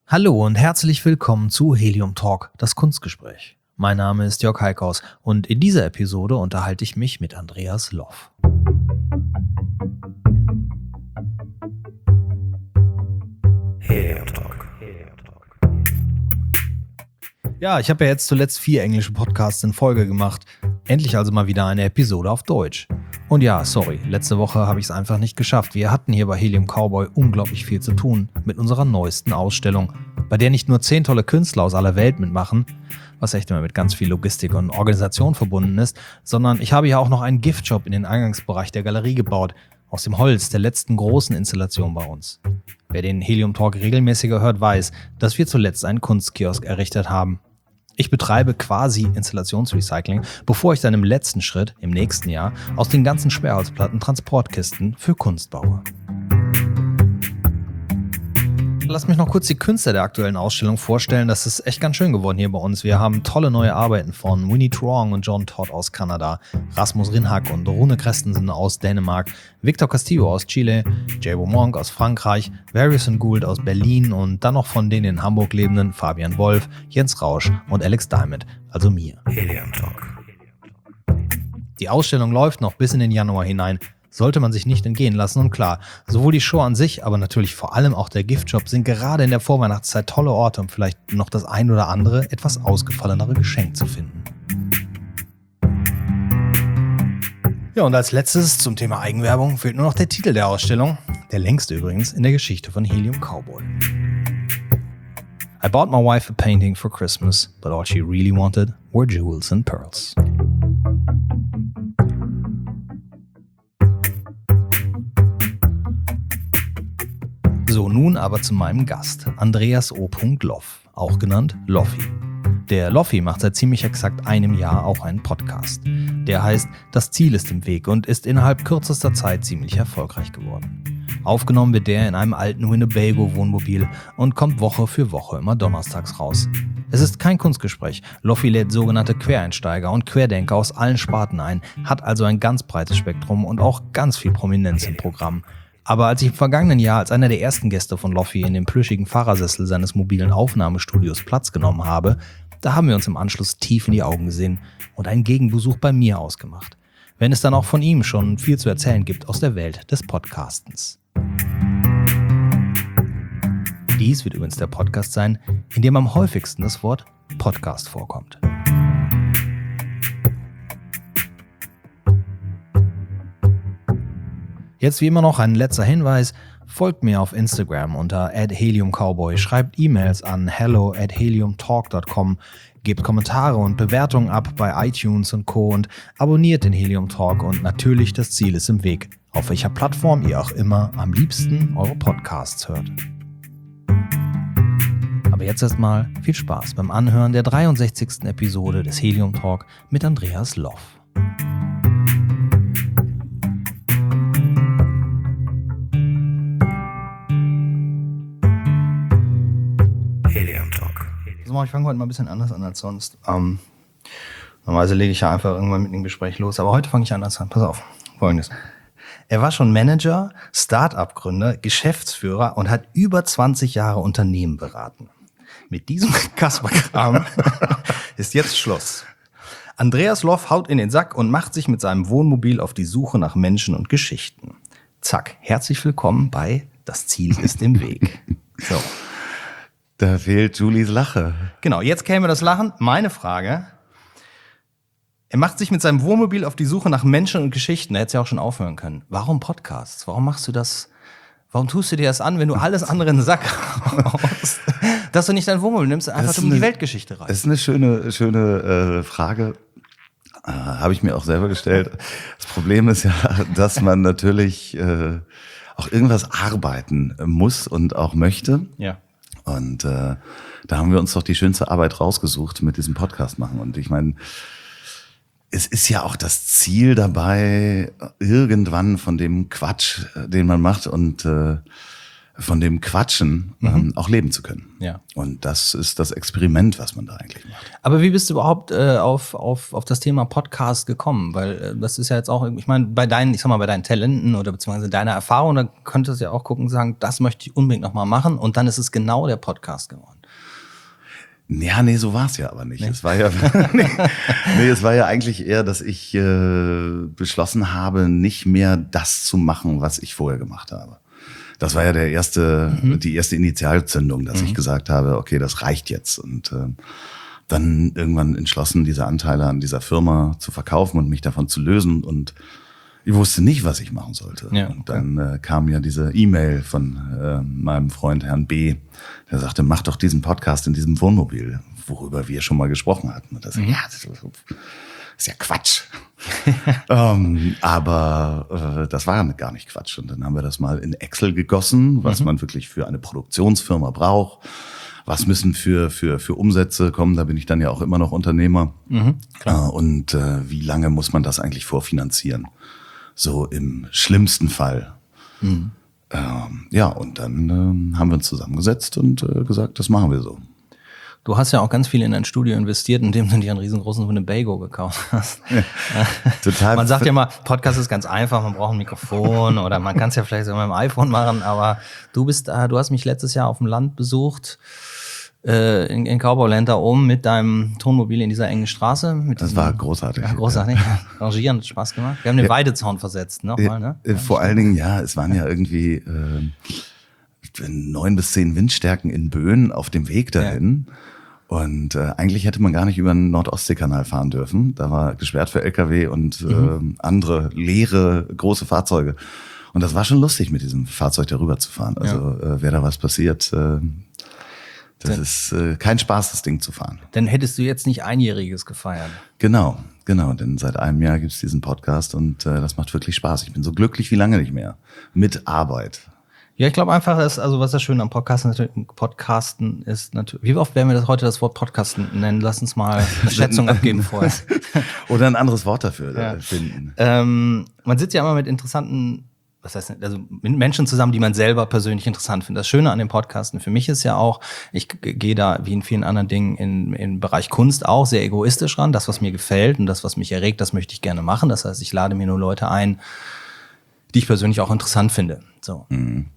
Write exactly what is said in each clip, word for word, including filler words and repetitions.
Hallo und herzlich willkommen zu Helium Talk, das Kunstgespräch. Mein Name ist Jörg Heikhaus und in dieser Episode unterhalte ich mich mit Andreas Loff. Helium Talk. Ja, ich habe ja jetzt zuletzt vier englische Podcasts in Folge gemacht. Endlich also mal wieder eine Episode auf Deutsch. Und ja, sorry, letzte Woche habe ich es einfach nicht geschafft. Wir hatten hier bei Helium Cowboy unglaublich viel zu tun mit unserer neuesten Ausstellung, bei der nicht nur zehn tolle Künstler aus aller Welt mitmachen, was echt immer mit ganz viel Logistik und Organisation verbunden ist, sondern ich habe ja auch noch einen Giftshop in den Eingangsbereich der Galerie gebaut, aus dem Holz der letzten großen Installation bei uns. Wer den Helium Talk regelmäßiger hört, weiß, dass wir zuletzt einen Kunstkiosk errichtet haben. Ich betreibe quasi Installationsrecycling, bevor ich dann im letzten Schritt, im nächsten Jahr, aus den ganzen Sperrholzplatten Transportkisten für Kunst baue. Lass mich noch kurz die Künstler der aktuellen Ausstellung vorstellen. Das ist echt ganz schön geworden hier bei uns. Wir haben tolle neue Arbeiten von Winnie Truong und John Todd aus Kanada, Rasmus Rinhack und Rune Christensen aus Dänemark, Victor Castillo aus Chile, Jabo Monk aus Frankreich, Various and Gould aus Berlin und dann noch von den in Hamburg lebenden Fabian Wolf, Jens Rausch und Alex Diamond, also mir. Helium Talk. Die Ausstellung läuft noch bis in den Januar hinein. Sollte man sich nicht entgehen lassen und klar, sowohl die Show an sich, aber natürlich vor allem auch der Giftshop sind gerade in der Vorweihnachtszeit tolle Orte, um vielleicht noch das ein oder andere etwas ausgefallenere Geschenk zu finden. Ja, und als letztes zum Thema Eigenwerbung fehlt nur noch der Titel der Ausstellung, der längste übrigens in der Geschichte von Helium Cowboy. I bought my wife a painting for Christmas, but all she really wanted were jewels and pearls. So, nun aber zu meinem Gast, Andreas O. Loff, auch genannt Loffi. Der Loffi macht seit ziemlich exakt einem Jahr auch einen Podcast. Der heißt Das Ziel ist im Weg und ist innerhalb kürzester Zeit ziemlich erfolgreich geworden. Aufgenommen wird der in einem alten Winnebago-Wohnmobil und kommt Woche für Woche immer donnerstags raus. Es ist kein Kunstgespräch. Loffi lädt sogenannte Quereinsteiger und Querdenker aus allen Sparten ein, hat also ein ganz breites Spektrum und auch ganz viel Prominenz im Programm. Aber als ich im vergangenen Jahr als einer der ersten Gäste von Loffi in dem plüschigen Fahrersessel seines mobilen Aufnahmestudios Platz genommen habe, da haben wir uns im Anschluss tief in die Augen gesehen und einen Gegenbesuch bei mir ausgemacht. Wenn es dann auch von ihm schon viel zu erzählen gibt aus der Welt des Podcastens. Dies wird übrigens der Podcast sein, in dem am häufigsten das Wort Podcast vorkommt. Jetzt wie immer noch ein letzter Hinweis, folgt mir auf Instagram unter at heliumcowboy, schreibt E-Mails an hello at heliumtalk dot com, gebt Kommentare und Bewertungen ab bei iTunes und Co. und abonniert den Helium Talk und natürlich das Ziel ist im Weg, auf welcher Plattform ihr auch immer am liebsten eure Podcasts hört. Aber jetzt erstmal viel Spaß beim Anhören der dreiundsechzigsten Episode des Helium Talk mit Andreas Loff. Ich fange heute mal ein bisschen anders an als sonst. Ähm, normalerweise lege ich ja einfach irgendwann mit dem Gespräch los, aber heute fange ich anders an. Pass auf, Folgendes. Er war schon Manager, Start-up-Gründer, Geschäftsführer und hat über zwanzig Jahre Unternehmen beraten. Mit diesem Kasperkram ist jetzt Schluss. Andreas Loff haut in den Sack und macht sich mit seinem Wohnmobil auf die Suche nach Menschen und Geschichten. Zack, herzlich willkommen bei Das Ziel ist im Weg. So. Da fehlt Julies Lache. Genau, jetzt käme das Lachen. Meine Frage. Er macht sich mit seinem Wohnmobil auf die Suche nach Menschen und Geschichten. Da hätte es ja auch schon aufhören können. Warum Podcasts? Warum machst du das? Warum tust du dir das an, wenn du alles andere in den Sack haust? Dass du nicht dein Wohnmobil nimmst, einfach um die Weltgeschichte rein. Das ist eine schöne, schöne äh, Frage. Äh, Habe ich mir auch selber gestellt. Das Problem ist ja, dass man natürlich äh, auch irgendwas arbeiten muss und auch möchte. Ja. Und äh, da haben wir uns doch die schönste Arbeit rausgesucht mit diesem Podcast machen. Und ich meine, es ist ja auch das Ziel dabei, irgendwann von dem Quatsch, den man macht und äh, von dem Quatschen mhm. ähm, auch leben zu können. Ja. Und das ist das Experiment, was man da eigentlich macht. Aber wie bist du überhaupt äh, auf, auf, auf das Thema Podcast gekommen? Weil äh, das ist ja jetzt auch, ich meine, bei deinen, ich sag mal, bei deinen Talenten oder beziehungsweise deiner Erfahrung, da könntest du ja auch gucken und sagen, das möchte ich unbedingt nochmal machen und dann ist es genau der Podcast geworden. Ja, nee, so war es ja aber nicht. Nee. Es war ja, nee, nee, es war ja eigentlich eher, dass ich äh, beschlossen habe, nicht mehr das zu machen, was ich vorher gemacht habe. Das war ja der erste, mhm. die erste Initialzündung, dass mhm. ich gesagt habe, okay, das reicht jetzt. Und äh, dann irgendwann entschlossen, diese Anteile an dieser Firma zu verkaufen und mich davon zu lösen. Und ich wusste nicht, was ich machen sollte. Ja, okay. Und dann äh, kam ja diese E-Mail von äh, meinem Freund Herrn B., der sagte, mach doch diesen Podcast in diesem Wohnmobil, worüber wir schon mal gesprochen hatten. Und das, mhm. ja, das ist ja Quatsch. ähm, aber äh, das war gar nicht Quatsch. Und dann haben wir das mal in Excel gegossen, was mhm. man wirklich für eine Produktionsfirma braucht. Was müssen für für für Umsätze kommen? Da bin ich dann ja auch immer noch Unternehmer. Mhm, klar. Äh, und äh, wie lange muss man das eigentlich vorfinanzieren? So im schlimmsten Fall. Mhm. Ähm, ja, und dann ähm, haben wir uns zusammengesetzt und äh, gesagt, das machen wir so. Du hast ja auch ganz viel in dein Studio investiert, indem du dir einen riesengroßen Winnebago gekauft hast. Ja, total. Man sagt ja mal, Podcast ist ganz einfach, man braucht ein Mikrofon oder man kann es ja vielleicht sogar mit dem iPhone machen, aber du bist, äh, du hast mich letztes Jahr auf dem Land besucht, äh, in, in Kaubauland da oben mit deinem Tonmobil in dieser engen Straße. Mit das diesem, war großartig. Ja, großartig. Ja. Rangieren hat Spaß gemacht. Wir haben den ja. Weidezaun versetzt, nochmal, ne? Ja, vor allen Dingen, ja, es waren ja irgendwie äh, neun bis zehn Windstärken in Böen auf dem Weg dahin. Ja. Und äh, eigentlich hätte man gar nicht über den Nord-Ostsee-Kanal fahren dürfen. Da war gesperrt für L K W und mhm. äh, andere leere große Fahrzeuge. Und das war schon lustig, mit diesem Fahrzeug darüber zu fahren. Also ja. äh, wäre da was passiert, äh, das dann, ist äh, kein Spaß, das Ding zu fahren. Dann hättest du jetzt nicht Einjähriges gefeiert. Genau, genau. Denn seit einem Jahr gibt's diesen Podcast und äh, das macht wirklich Spaß. Ich bin so glücklich wie lange nicht mehr. Mit Arbeit. Ja, ich glaube einfach, dass, also was das Schöne am Podcasten, Podcasten ist natürlich, wie oft werden wir das heute das Wort Podcasten nennen? Lass uns mal eine Schätzung abgeben vorher. Oder ein anderes Wort dafür ja. finden. Ähm, man sitzt ja immer mit interessanten, was heißt, also mit Menschen zusammen, die man selber persönlich interessant findet. Das Schöne an dem Podcasten für mich ist ja auch, ich gehe da wie in vielen anderen Dingen in, im Bereich Kunst auch sehr egoistisch ran. Das, was mir gefällt und das, was mich erregt, das möchte ich gerne machen. Das heißt, ich lade mir nur Leute ein, die ich persönlich auch interessant finde. So. Mhm.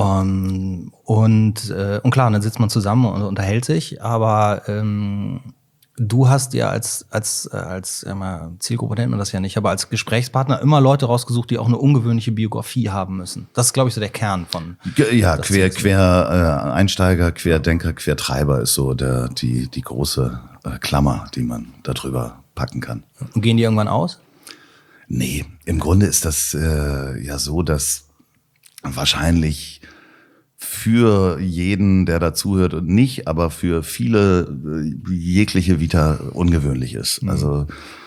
Um, und, äh, und klar, dann sitzt man zusammen und unterhält sich, aber ähm, du hast ja als als als äh, Zielgruppe nennt man das ja nicht, aber als Gesprächspartner immer Leute rausgesucht, die auch eine ungewöhnliche Biografie haben müssen. Das ist, glaube ich, so der Kern von. Ja, quer quer äh, Einsteiger, Querdenker, Quertreiber ist so der die die große äh, Klammer, die man da drüber packen kann. Und gehen die irgendwann aus? Nee, im Grunde ist das äh, ja so, dass wahrscheinlich für jeden, der dazuhört und nicht, aber für viele äh, jegliche Vita ungewöhnlich ist. Mhm. Also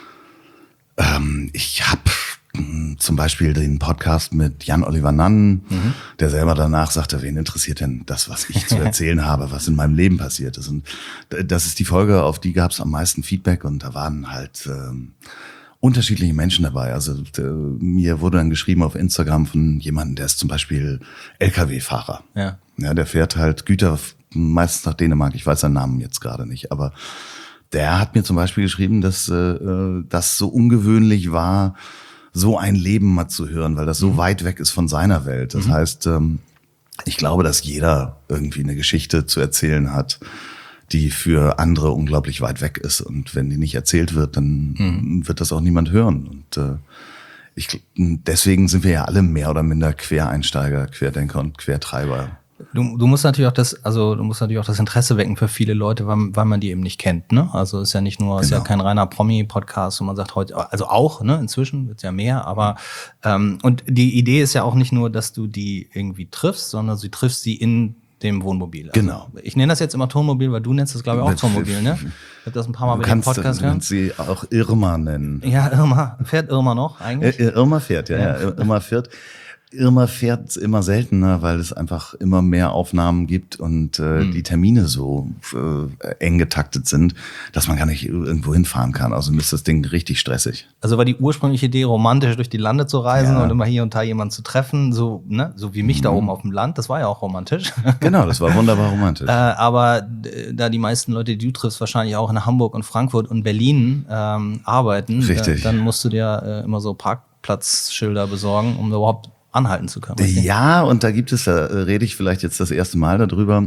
ähm, ich habe zum Beispiel den Podcast mit Jan-Oliver Nann, mhm. der selber danach sagte, wen interessiert denn das, was ich zu erzählen habe, was in meinem Leben passiert ist. Und das ist die Folge, auf die gab es am meisten Feedback und da waren halt ähm, unterschiedliche Menschen dabei. Also äh, mir wurde dann geschrieben auf Instagram von jemandem, der ist zum Beispiel L K W-Fahrer. Ja. Ja, der fährt halt Güter meistens nach Dänemark. Ich weiß seinen Namen jetzt gerade nicht, aber der hat mir zum Beispiel geschrieben, dass äh, das so ungewöhnlich war, so ein Leben mal zu hören, weil das so mhm. weit weg ist von seiner Welt. Das mhm. heißt, ähm, ich glaube, dass jeder irgendwie eine Geschichte zu erzählen hat, die für andere unglaublich weit weg ist. Und wenn die nicht erzählt wird, dann mhm. wird das auch niemand hören. Und äh, ich, deswegen sind wir ja alle mehr oder minder Quereinsteiger, Querdenker und Quertreiber. Du, du musst natürlich auch das, also du musst natürlich auch das Interesse wecken für viele Leute, weil, weil man die eben nicht kennt, ne? Also ist ja nicht nur, genau. ist ja kein reiner Promi-Podcast, wo man sagt heute, also auch, ne? Inzwischen wird's ja mehr, aber ähm, und die Idee ist ja auch nicht nur, dass du die irgendwie triffst, sondern du triffst sie in dem Wohnmobil. Also genau. Ich nenne das jetzt immer Tonmobil, weil du nennst das, glaube ich, auch Tonmobil, ne? Ich habe das ein paar Mal du mit kannst, dem Podcast gehört. Du kannst sie auch Irma nennen. Ja, Irma. Fährt Irma noch eigentlich? Irma fährt, ja, ja. Irma fährt. Irma fährt immer seltener, weil es einfach immer mehr Aufnahmen gibt und äh, hm. die Termine so äh, eng getaktet sind, dass man gar nicht irgendwo hinfahren kann. Also ist das Ding richtig stressig. Also war die ursprüngliche Idee, romantisch durch die Lande zu reisen Ja. und immer hier und da jemanden zu treffen, so ne, so wie mich mhm. da oben auf dem Land. Das war ja auch romantisch. Genau, das war wunderbar romantisch. äh, aber äh, da die meisten Leute, die du triffst, wahrscheinlich auch in Hamburg und Frankfurt und Berlin ähm, arbeiten, Richtig. Äh, dann musst du dir äh, immer so Parkplatzschilder besorgen, um da überhaupt anhalten zu können. Richtig? Ja, und da gibt es, da rede ich vielleicht jetzt das erste Mal darüber.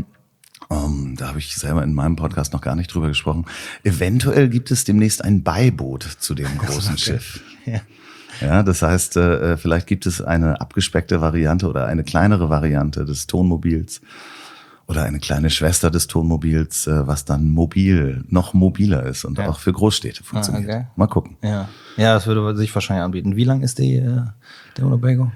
Um, da habe ich selber in meinem Podcast noch gar nicht drüber gesprochen. Eventuell gibt es demnächst ein Beiboot zu dem großen okay. Schiff. Ja. Ja, das heißt, äh, vielleicht gibt es eine abgespeckte Variante oder eine kleinere Variante des Tonmobils oder eine kleine Schwester des Tonmobils, äh, was dann mobil, noch mobiler ist und ja. auch für Großstädte funktioniert. Ah, okay. Mal gucken. Ja. Ja, das würde sich wahrscheinlich anbieten. Wie lang ist die, äh, der Winnebago?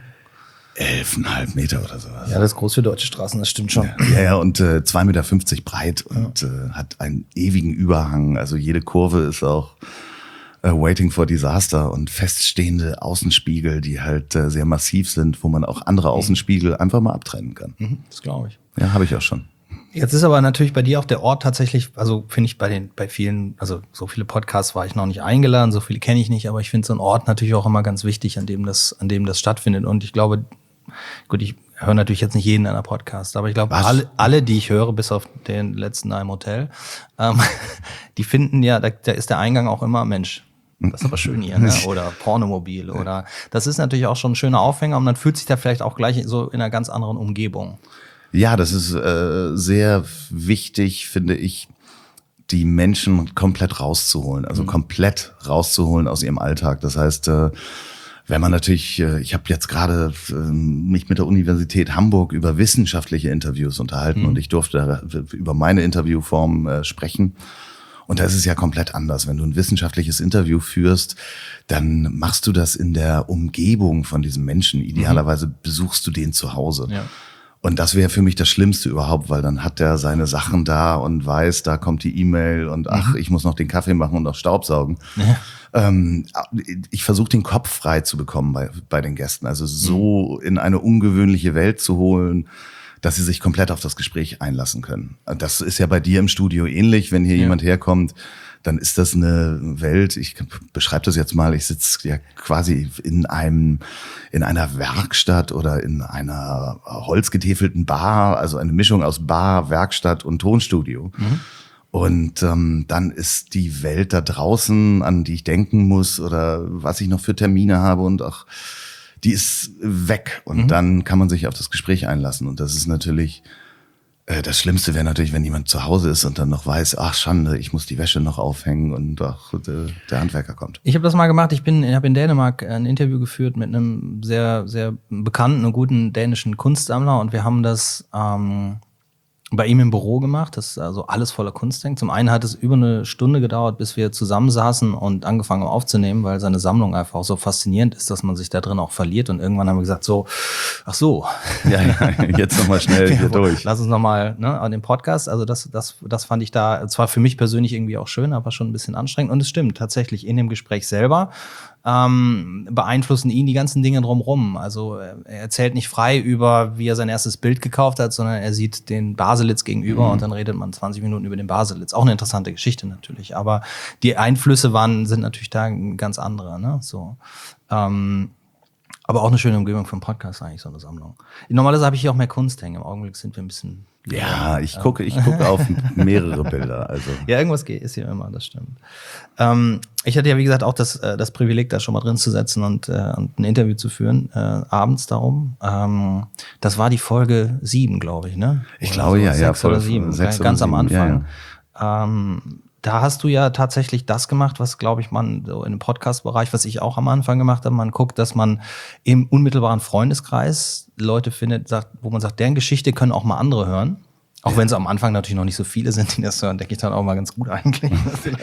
Elfeinhalb Meter oder sowas. Ja, das ist groß für deutsche Straßen, das stimmt schon. Ja, ja, und äh, zwei Meter fünfzig breit und ja. äh, hat einen ewigen Überhang. Also jede Kurve ist auch äh, waiting for disaster und feststehende Außenspiegel, die halt äh, sehr massiv sind, wo man auch andere Außenspiegel einfach mal abtrennen kann. Mhm, das glaube ich. Ja, habe ich auch schon. Jetzt ist aber natürlich bei dir auch der Ort tatsächlich, also finde ich bei den, bei vielen, also so viele Podcasts war ich noch nicht eingeladen, so viele kenne ich nicht, aber ich finde so einen Ort natürlich auch immer ganz wichtig, an dem das, an dem das stattfindet. Und ich glaube, gut, ich höre natürlich jetzt nicht jeden in einer Podcast, aber ich glaube, alle, alle, die ich höre, bis auf den letzten im Hotel, ähm, die finden ja, da, da ist der Eingang auch immer, Mensch, das ist aber schön hier, ne? Oder Pornomobil oder, das ist natürlich auch schon ein schöner Aufhänger und man fühlt sich da vielleicht auch gleich so in einer ganz anderen Umgebung. Ja, das ist äh, sehr wichtig, finde ich, die Menschen komplett rauszuholen, also mhm. komplett rauszuholen aus ihrem Alltag. Das heißt, äh, wenn man natürlich, äh, ich habe jetzt gerade äh, mich mit der Universität Hamburg über wissenschaftliche Interviews unterhalten mhm. und ich durfte über meine Interviewform äh, sprechen. Und da ist es ja komplett anders. Wenn du ein wissenschaftliches Interview führst, dann machst du das in der Umgebung von diesem Menschen. Idealerweise mhm. besuchst du den zu Hause. Ja. Und das wäre für mich das Schlimmste überhaupt, weil dann hat er seine Sachen da und weiß, da kommt die E-Mail und ach, ich muss noch den Kaffee machen und noch Staubsaugen. Ja. Ähm, ich versuche den Kopf frei zu bekommen bei, bei den Gästen. Also so in eine ungewöhnliche Welt zu holen, dass sie sich komplett auf das Gespräch einlassen können. Das ist ja bei dir im Studio ähnlich, wenn hier ja. jemand herkommt. Dann ist das eine Welt, ich beschreibe das jetzt mal, ich sitze ja quasi in einem, in einer Werkstatt oder in einer holzgetäfelten Bar, also eine Mischung aus Bar, Werkstatt und Tonstudio. Mhm. Und ähm, dann ist die Welt da draußen, an die ich denken muss oder was ich noch für Termine habe und auch, die ist weg. Und mhm. dann kann man sich auf das Gespräch einlassen. Und das ist natürlich, das Schlimmste wäre natürlich, wenn jemand zu Hause ist und dann noch weiß, ach Schande, ich muss die Wäsche noch aufhängen und ach, der Handwerker kommt. Ich habe das mal gemacht. Ich bin, ich habe in Dänemark ein Interview geführt mit einem sehr, sehr bekannten und guten dänischen Kunstsammler und wir haben das ähm, bei ihm im Büro gemacht. Das ist also alles voller Kunst hängt. Zum einen hat es über eine Stunde gedauert, bis wir zusammensaßen und angefangen haben aufzunehmen, weil seine Sammlung einfach so faszinierend ist, dass man sich da drin auch verliert. Und irgendwann haben wir gesagt, so, ach so. Ja, ja jetzt nochmal schnell hier durch. Lass uns nochmal ne, an den Podcast. Also das, das, das fand ich da, zwar für mich persönlich irgendwie auch schön, aber schon ein bisschen anstrengend. Und es stimmt, tatsächlich in dem Gespräch selber ähm, beeinflussen ihn die ganzen Dinge drumherum. Also er erzählt nicht frei über, wie er sein erstes Bild gekauft hat, sondern er sieht den Baselitz gegenüber mhm. und dann redet man zwanzig Minuten über den Baselitz. Auch eine interessante Geschichte natürlich, aber die Einflüsse waren, sind natürlich da ganz andere. Ne? So. Ähm, aber auch eine schöne Umgebung für einen Podcast eigentlich, so eine Sammlung. Normalerweise habe ich hier auch mehr Kunst hängen. Im Augenblick sind wir ein bisschen... Ja, ich gucke, ich gucke auf mehrere Bilder. Also. Ja, irgendwas geht, ist hier immer, das stimmt. Ähm, ich hatte ja, wie gesagt, auch das, äh, das Privileg, da schon mal drin zu setzen und, äh, und ein Interview zu führen, äh, abends darum. Ähm, das war die Folge sieben, glaube ich, ne? Ich glaube, so, ja, sechs ja. Sechs oder sieben, sechs ganz oder am sieben. Anfang. Ja, ja. Ähm, da hast du ja tatsächlich das gemacht, was, glaube ich, man so in dem Podcast-Bereich, was ich auch am Anfang gemacht habe, man guckt, dass man im unmittelbaren Freundeskreis Leute findet, sagt, wo man sagt, deren Geschichte können auch mal andere hören. Auch ja. wenn es am Anfang natürlich noch nicht so viele sind, die das hören, denke ich dann auch mal ganz gut eigentlich.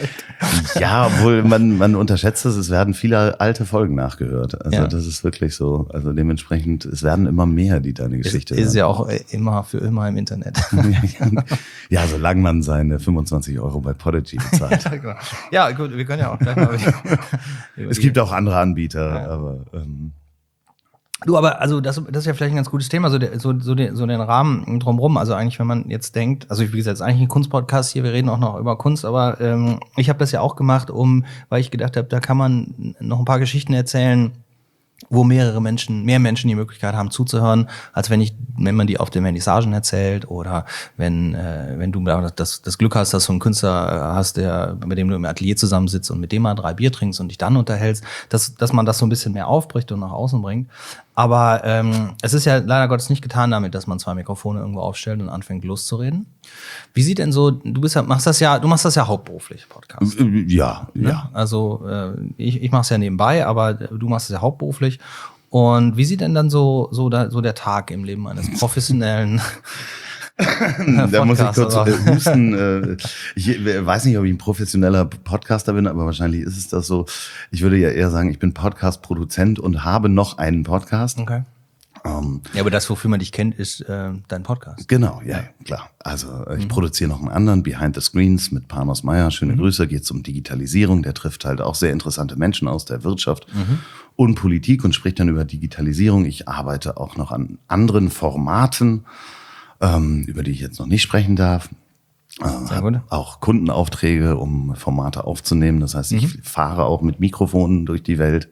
Ja, obwohl man, man unterschätzt es, es werden viele alte Folgen nachgehört. Also ja. das ist wirklich so. Also dementsprechend, es werden immer mehr, die deine Geschichte hören. Ist ja auch immer für immer im Internet. Ja, solange man seine fünfundzwanzig Euro bei Podigy bezahlt. Ja, genau. Ja, gut, wir können ja auch gleich mal über Es gibt auch andere Anbieter, ja. aber... Ähm, Du, aber also das, das ist ja vielleicht ein ganz gutes Thema, so, der, so, so, den, so den Rahmen drumherum. Also eigentlich, wenn man jetzt denkt, also wie gesagt, es ist eigentlich ein Kunstpodcast hier, wir reden auch noch über Kunst, aber ähm, ich habe das ja auch gemacht, um, weil ich gedacht habe, da kann man noch ein paar Geschichten erzählen, wo mehrere Menschen, mehr Menschen die Möglichkeit haben zuzuhören, als wenn ich, wenn man die auf den Vernissagen erzählt oder wenn, äh, wenn du das, das Glück hast, dass du einen Künstler hast, der, mit dem du im Atelier zusammensitzt und mit dem mal drei Bier trinkst und dich dann unterhältst, dass, dass man das so ein bisschen mehr aufbricht und nach außen bringt. Aber ähm, es ist ja leider Gottes nicht getan damit, dass man zwei Mikrofone irgendwo aufstellt und anfängt loszureden. Wie sieht denn so, du bist ja, machst das ja, du machst das ja hauptberuflich, Podcast. Ja, ja. ja. Also äh, ich, ich mache es ja nebenbei, aber du machst es ja hauptberuflich. Und wie sieht denn dann so, so, da, so der Tag im Leben eines professionellen Da muss ich kurz äh, husten. Äh, ich weiß nicht, ob ich ein professioneller Podcaster bin, aber wahrscheinlich ist es das so. Ich würde ja eher sagen, ich bin Podcast-Produzent und habe noch einen Podcast. Okay. Ähm, ja, aber das, wofür man dich kennt, ist äh, dein Podcast. Genau, ja, klar. Also äh, ich mhm. produziere noch einen anderen, Behind the Screens mit Panos Meyer. Schöne mhm. Grüße, geht es um Digitalisierung. Der trifft halt auch sehr interessante Menschen aus der Wirtschaft mhm. und Politik und spricht dann über Digitalisierung. Ich arbeite auch noch an anderen Formaten, ähm, über die ich jetzt noch nicht sprechen darf. Sehr gut. Äh, auch Kundenaufträge, um Formate aufzunehmen. Das heißt, ich mhm. fahre auch mit Mikrofonen durch die Welt.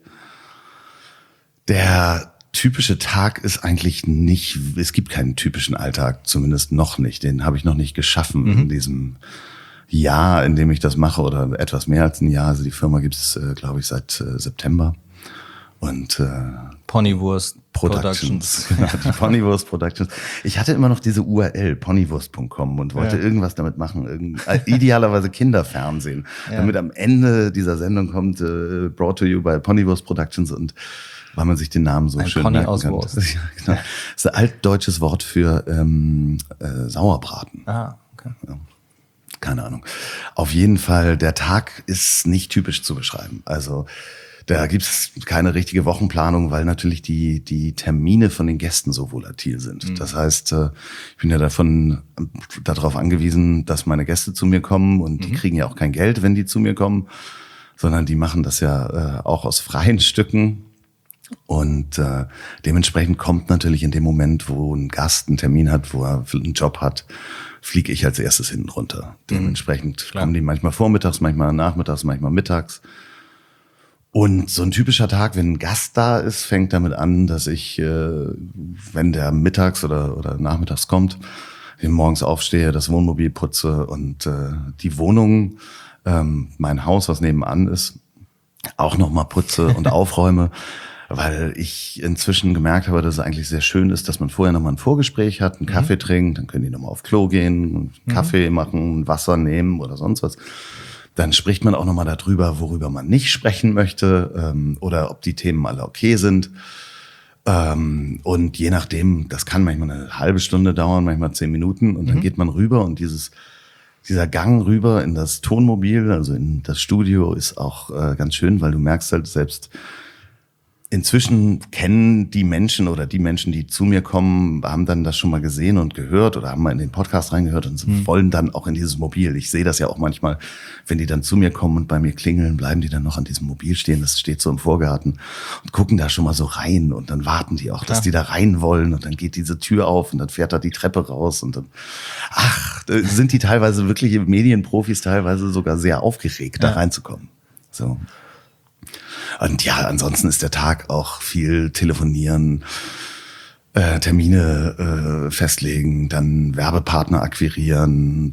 Der typische Tag ist eigentlich nicht, es gibt keinen typischen Alltag, zumindest noch nicht. Den habe ich noch nicht geschaffen mhm. in diesem Jahr, in dem ich das mache, oder etwas mehr als ein Jahr. Also die Firma gibt es, äh, glaube ich, seit äh, September. Und äh, Ponywurst Productions. Genau, die Ponywurst Productions. Ich hatte immer noch diese U R L, ponywurst punkt com, und wollte ja. irgendwas damit machen. Irgend, äh, idealerweise Kinderfernsehen. Ja. Damit am Ende dieser Sendung kommt, äh, brought to you by Ponywurst Productions, und weil man sich den Namen so ein schön Pony merken aus kann. Wurst. Ja, genau. Das ist ein altdeutsches Wort für ähm, äh, Sauerbraten. Ah, okay. Ja. Keine Ahnung. Auf jeden Fall, der Tag ist nicht typisch zu beschreiben. Also da gibt's keine richtige Wochenplanung, weil natürlich die die Termine von den Gästen so volatil sind. Mhm. Das heißt, ich bin ja davon darauf angewiesen, dass meine Gäste zu mir kommen, und mhm. die kriegen ja auch kein Geld, wenn die zu mir kommen, sondern die machen das ja äh, auch aus freien Stücken. Und äh, dementsprechend kommt natürlich in dem Moment, wo ein Gast einen Termin hat, wo er einen Job hat, fliege ich als erstes hinten runter. Mhm. Dementsprechend Klar. kommen die manchmal vormittags, manchmal nachmittags, manchmal mittags. Und so ein typischer Tag, wenn ein Gast da ist, fängt damit an, dass ich, äh, wenn der mittags oder, oder nachmittags kommt, ich morgens aufstehe, das Wohnmobil putze und äh, die Wohnung, ähm, mein Haus, was nebenan ist, auch nochmal putze und aufräume, weil ich inzwischen gemerkt habe, dass es eigentlich sehr schön ist, dass man vorher nochmal ein Vorgespräch hat, einen Kaffee mhm. trinkt, dann können die nochmal auf Klo gehen, einen Kaffee mhm. machen, Wasser nehmen oder sonst was. Dann spricht man auch nochmal darüber, worüber man nicht sprechen möchte, ähm, oder ob die Themen alle okay sind. Ähm, und je nachdem, das kann manchmal eine halbe Stunde dauern, manchmal zehn Minuten, und dann mhm. geht man rüber, und dieses dieser Gang rüber in das Tonmobil, also in das Studio, ist auch äh, ganz schön, weil du merkst halt selbst, inzwischen kennen die Menschen oder die Menschen, die zu mir kommen, haben dann das schon mal gesehen und gehört oder haben mal in den Podcast reingehört und mhm. wollen dann auch in dieses Mobil. Ich sehe das ja auch manchmal, wenn die dann zu mir kommen und bei mir klingeln, bleiben die dann noch an diesem Mobil stehen, das steht so im Vorgarten, und gucken da schon mal so rein, und dann warten die auch, Klar. dass die da rein wollen, und dann geht diese Tür auf und dann fährt da die Treppe raus, und dann, ach, sind die teilweise wirkliche Medienprofis, teilweise sogar sehr aufgeregt, ja. da reinzukommen. So. Und ja, ansonsten ist der Tag auch viel telefonieren, äh, Termine äh, festlegen, dann Werbepartner akquirieren,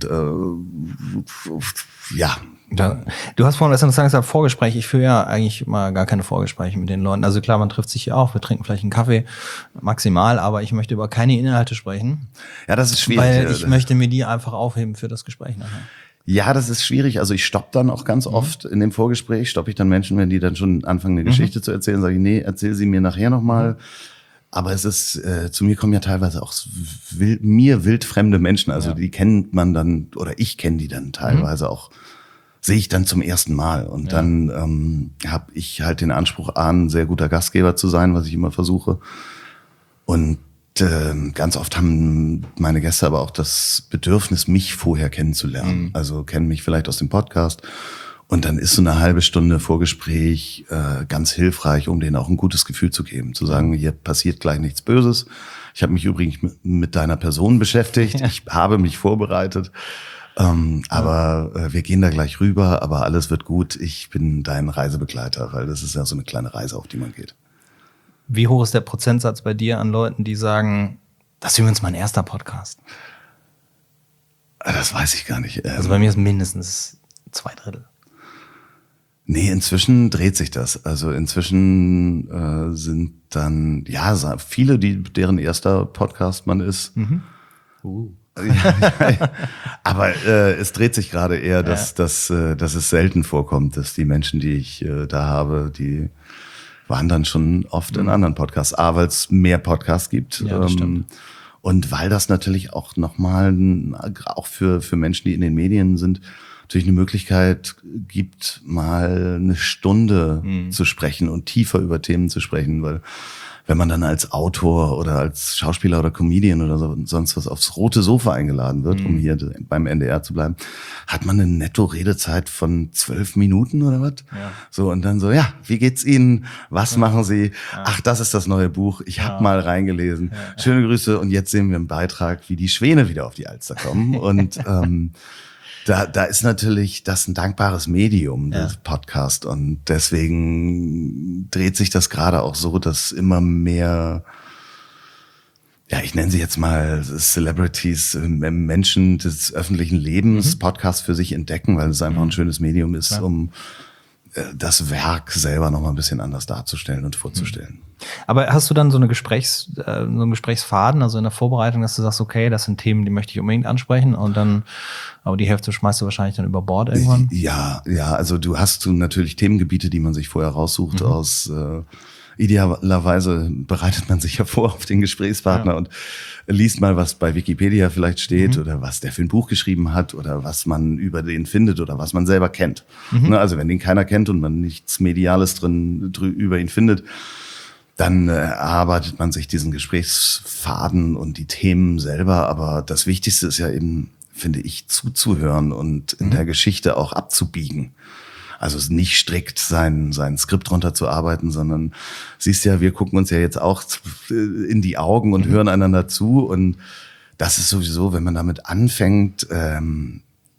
äh, ja. Da, du hast vorhin gesagt, Vorgespräch. Ich führe ja eigentlich mal gar keine Vorgespräche mit den Leuten. Also klar, man trifft sich hier auch, wir trinken vielleicht einen Kaffee, maximal, aber ich möchte über keine Inhalte sprechen. Ja, das ist schwierig. Weil ich möchte mir die einfach aufheben für das Gespräch nachher. Ja, das ist schwierig. Also ich stopp dann auch ganz mhm. oft in dem Vorgespräch, stoppe ich dann Menschen, wenn die dann schon anfangen, eine mhm. Geschichte zu erzählen, sage ich, nee, erzähl sie mir nachher nochmal. Mhm. Aber es ist, äh, zu mir kommen ja teilweise auch wild, mir wildfremde Menschen. Also ja. die kennt man dann, oder ich kenne die dann teilweise mhm. auch, sehe ich dann zum ersten Mal. Und ja. dann ähm, habe ich halt den Anspruch, A, ein sehr guter Gastgeber zu sein, was ich immer versuche. Und äh, ganz oft haben meine Gäste aber auch das Bedürfnis, mich vorher kennenzulernen. Mhm. Also kennen mich vielleicht aus dem Podcast Und dann ist so eine halbe Stunde Vorgespräch äh, ganz hilfreich, um denen auch ein gutes Gefühl zu geben. Zu sagen, hier passiert gleich nichts Böses. Ich habe mich übrigens mit, mit deiner Person beschäftigt. Ja. Ich habe mich vorbereitet. Ähm, ja. Aber äh, wir gehen da gleich rüber. Aber alles wird gut. Ich bin dein Reisebegleiter, weil das ist ja so eine kleine Reise, auf die man geht. Wie hoch ist der Prozentsatz bei dir an Leuten, die sagen, das ist übrigens mein erster Podcast? Das weiß ich gar nicht. Also bei mir ist mindestens zwei Drittel. Nee, inzwischen dreht sich das. Also inzwischen äh, sind dann, ja, viele, die deren erster Podcast man ist. Mhm. Uh. ja, ja, aber äh, es dreht sich gerade eher, dass, ja. dass, äh, dass es selten vorkommt, dass die Menschen, die ich äh, da habe, die waren dann schon oft mhm. in anderen Podcasts. A, weil es mehr Podcasts gibt. Ja, das ähm, stimmt. Und weil das natürlich auch nochmal, auch für, für Menschen, die in den Medien sind, natürlich eine Möglichkeit gibt, mal eine Stunde mhm. zu sprechen und tiefer über Themen zu sprechen, weil wenn man dann als Autor oder als Schauspieler oder Comedian oder so, sonst was aufs rote Sofa eingeladen wird, mhm. um hier beim N D R zu bleiben, hat man eine Netto-Redezeit von zwölf Minuten oder was? Ja. So, und dann so, ja, wie geht's Ihnen? Was ja. machen Sie? Ja. Ach, das ist das neue Buch. Ich habe ja. mal reingelesen. Ja. Schöne Grüße. Und jetzt sehen wir im Beitrag, wie die Schwäne wieder auf die Alster kommen. Und ähm, Da, da ist natürlich das ein dankbares Medium, das ja. Podcast. Und deswegen dreht sich das gerade auch so, dass immer mehr, ja, ich nenne sie jetzt mal Celebrities, Menschen des öffentlichen Lebens, mhm. Podcasts für sich entdecken, weil es einfach ein schönes Medium ist, ja. um das Werk selber noch mal ein bisschen anders darzustellen und vorzustellen. Aber hast du dann so eine Gesprächs, äh, so einen Gesprächsfaden, also in der Vorbereitung, dass du sagst, okay, das sind Themen, die möchte ich unbedingt ansprechen und dann, aber die Hälfte schmeißt du wahrscheinlich dann über Bord irgendwann? Ja, ja, also du hast du natürlich Themengebiete, die man sich vorher raussucht mhm. aus, äh, idealerweise bereitet man sich ja vor auf den Gesprächspartner ja. und liest mal, was bei Wikipedia vielleicht steht mhm. oder was der für ein Buch geschrieben hat oder was man über den findet oder was man selber kennt. Mhm. Also wenn den keiner kennt und man nichts Mediales drin drü- über ihn findet, dann äh, erarbeitet man sich diesen Gesprächsfaden und die Themen selber. Aber das Wichtigste ist ja eben, finde ich, zuzuhören und in mhm. der Geschichte auch abzubiegen. Also nicht strikt sein, sein Skript runterzuarbeiten, sondern siehst ja, wir gucken uns ja jetzt auch in die Augen und mhm. hören einander zu. Und das ist sowieso, wenn man damit anfängt, ähm,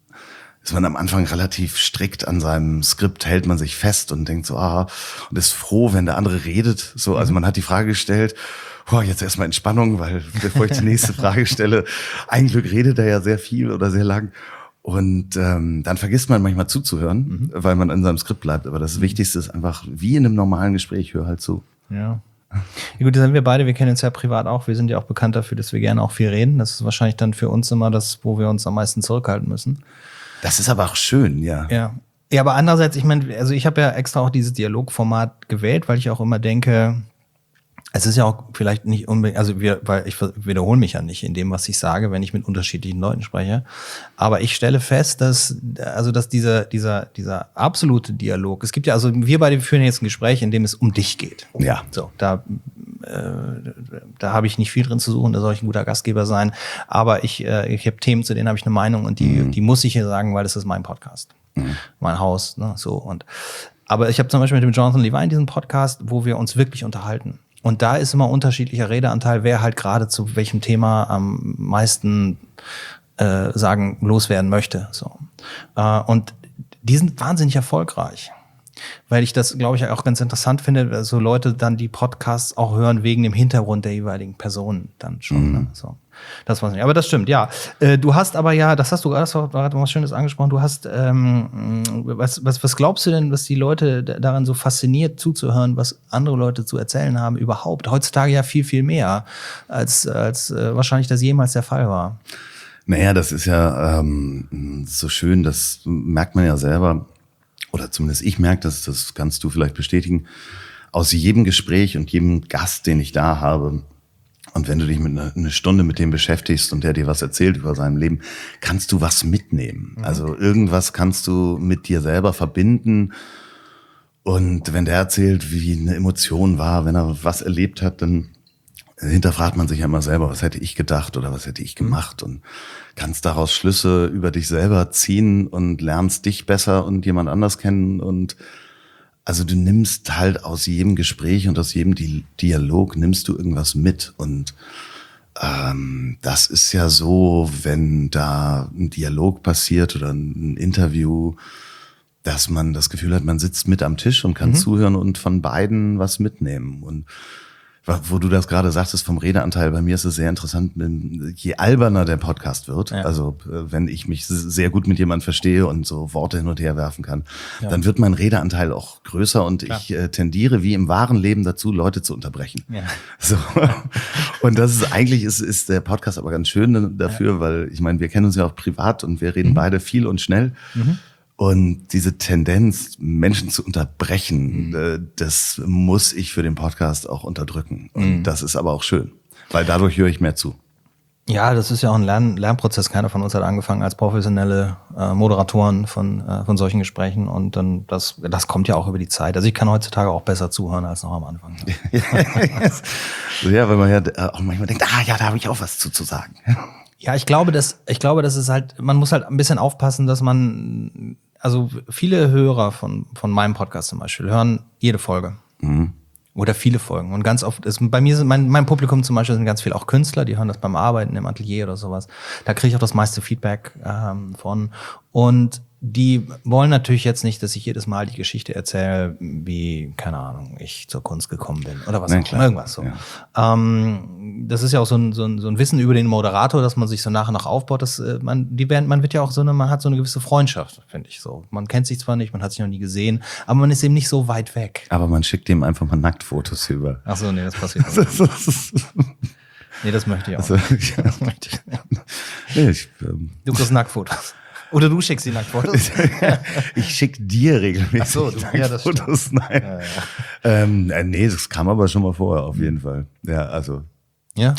ist man am Anfang relativ strikt an seinem Skript, hält man sich fest und denkt so, ah, und ist froh, wenn der andere redet. So, also man hat die Frage gestellt, boah, jetzt erstmal Entspannung, weil bevor ich die nächste Frage stelle, ein Glück redet er ja sehr viel oder sehr lang. Und ähm, dann vergisst man manchmal zuzuhören, mhm. weil man in seinem Skript bleibt. Aber das mhm. Wichtigste ist einfach, wie in einem normalen Gespräch, hör halt zu. Ja. Ja gut, das sind wir beide, wir kennen uns ja privat auch. Wir sind ja auch bekannt dafür, dass wir gerne auch viel reden. Das ist wahrscheinlich dann für uns immer das, wo wir uns am meisten zurückhalten müssen. Das ist aber auch schön, ja. Ja, ja, aber andererseits, ich meine, also ich habe ja extra auch dieses Dialogformat gewählt, weil ich auch immer denke, es ist ja auch vielleicht nicht unbedingt, also wir, weil ich wiederhole mich ja nicht in dem, was ich sage, wenn ich mit unterschiedlichen Leuten spreche. Aber ich stelle fest, dass, also, dass dieser, dieser, dieser absolute Dialog, es gibt ja, also wir beide führen jetzt ein Gespräch, in dem es um dich geht. Ja. So, da, äh, da habe ich nicht viel drin zu suchen, da soll ich ein guter Gastgeber sein. Aber ich, äh, ich habe Themen, zu denen habe ich eine Meinung und die, mhm. die muss ich hier sagen, weil das ist mein Podcast. Mhm. Mein Haus, ne, so. Und, aber ich habe zum Beispiel mit dem Jonathan Levine diesen Podcast, wo wir uns wirklich unterhalten. Und da ist immer unterschiedlicher Redeanteil, wer halt gerade zu welchem Thema am meisten äh, sagen, loswerden möchte. So. Äh, und die sind wahnsinnig erfolgreich. Weil ich das, glaube ich, auch ganz interessant finde, so Leute dann die Podcasts auch hören wegen dem Hintergrund der jeweiligen Personen dann schon. Mhm. Ne? So. Das weiß ich nicht. Aber das stimmt, ja. Äh, du hast aber ja, das hast du gerade was Schönes angesprochen, du hast, ähm, was, was, was glaubst du denn, was die Leute daran so fasziniert zuzuhören, was andere Leute zu erzählen haben überhaupt? Heutzutage ja viel, viel mehr, als, als äh, wahrscheinlich das jemals der Fall war. Naja, das ist ja ähm, so schön, das merkt man ja selber, oder zumindest ich merke das, das kannst du vielleicht bestätigen, aus jedem Gespräch und jedem Gast, den ich da habe, und wenn du dich mit einer eine Stunde mit dem beschäftigst und der dir was erzählt über sein Leben, kannst du was mitnehmen. Mhm. Also irgendwas kannst du mit dir selber verbinden. Und wenn der erzählt, wie eine Emotion war, wenn er was erlebt hat, dann hinterfragt man sich ja immer selber, was hätte ich gedacht oder was hätte ich gemacht und kannst daraus Schlüsse über dich selber ziehen und lernst dich besser und jemand anders kennen und also du nimmst halt aus jedem Gespräch und aus jedem Di- Dialog nimmst du irgendwas mit und ähm, das ist ja so, wenn da ein Dialog passiert oder ein Interview, dass man das Gefühl hat, man sitzt mit am Tisch und kann mhm. zuhören und von beiden was mitnehmen und wo du das gerade sagtest vom Redeanteil, bei mir ist es sehr interessant, je alberner der Podcast wird, ja. also wenn ich mich sehr gut mit jemandem verstehe und so Worte hin und her werfen kann, ja. dann wird mein Redeanteil auch größer und Klar. ich äh, tendiere wie im wahren Leben dazu, Leute zu unterbrechen. Ja. So. Und das ist eigentlich, ist, ist der Podcast aber ganz schön dafür, ja. weil ich meine, wir kennen uns ja auch privat und wir reden mhm. beide viel und schnell. Mhm. Und diese Tendenz, Menschen zu unterbrechen, mhm. das muss ich für den Podcast auch unterdrücken. Und mhm. das ist aber auch schön, weil dadurch höre ich mehr zu. Ja, das ist ja auch ein Lern- Lernprozess. Keiner von uns hat angefangen als professionelle äh, Moderatoren von äh, von solchen Gesprächen. Und dann das das kommt ja auch über die Zeit. Also ich kann heutzutage auch besser zuhören als noch am Anfang. Ja, weil man ja auch manchmal denkt, ah ja, da habe ich auch was zu, zu sagen. Ja, ich glaube, dass ich glaube, dass es halt, man muss halt ein bisschen aufpassen, dass man, also viele Hörer von von meinem Podcast zum Beispiel hören jede Folge mhm. oder viele Folgen und ganz oft ist bei mir sind mein mein Publikum zum Beispiel sind ganz viel auch Künstler, die hören das beim Arbeiten im Atelier oder sowas. Da kriege ich auch das meiste Feedback ähm, von und die wollen natürlich jetzt nicht, dass ich jedes Mal die Geschichte erzähle, wie, keine Ahnung, ich zur Kunst gekommen bin oder was auch immer, irgendwas so. Ja. Ähm, das ist ja auch so ein, so, ein, so ein Wissen über den Moderator, dass man sich so nach und nach aufbaut. Dass, äh, man, die Band, man wird ja auch so eine, man hat so eine gewisse Freundschaft, finde ich so. Man kennt sich zwar nicht, man hat sich noch nie gesehen, aber man ist eben nicht so weit weg. Aber man schickt ihm einfach mal Nacktfotos über. Ach so, nee, das passiert nicht. Nee, das möchte ich auch. Also, ja. Das möchte ich. Nee, ich, ähm du kriegst Nacktfotos. Oder du schickst die Nacktfotos? Ich schicke dir regelmäßig Ach so, du, Nacktfotos. Ja, Nein. Ja, ja. Ähm, äh, nee, das kam aber schon mal vor, auf jeden Fall. Ja, also. Ja.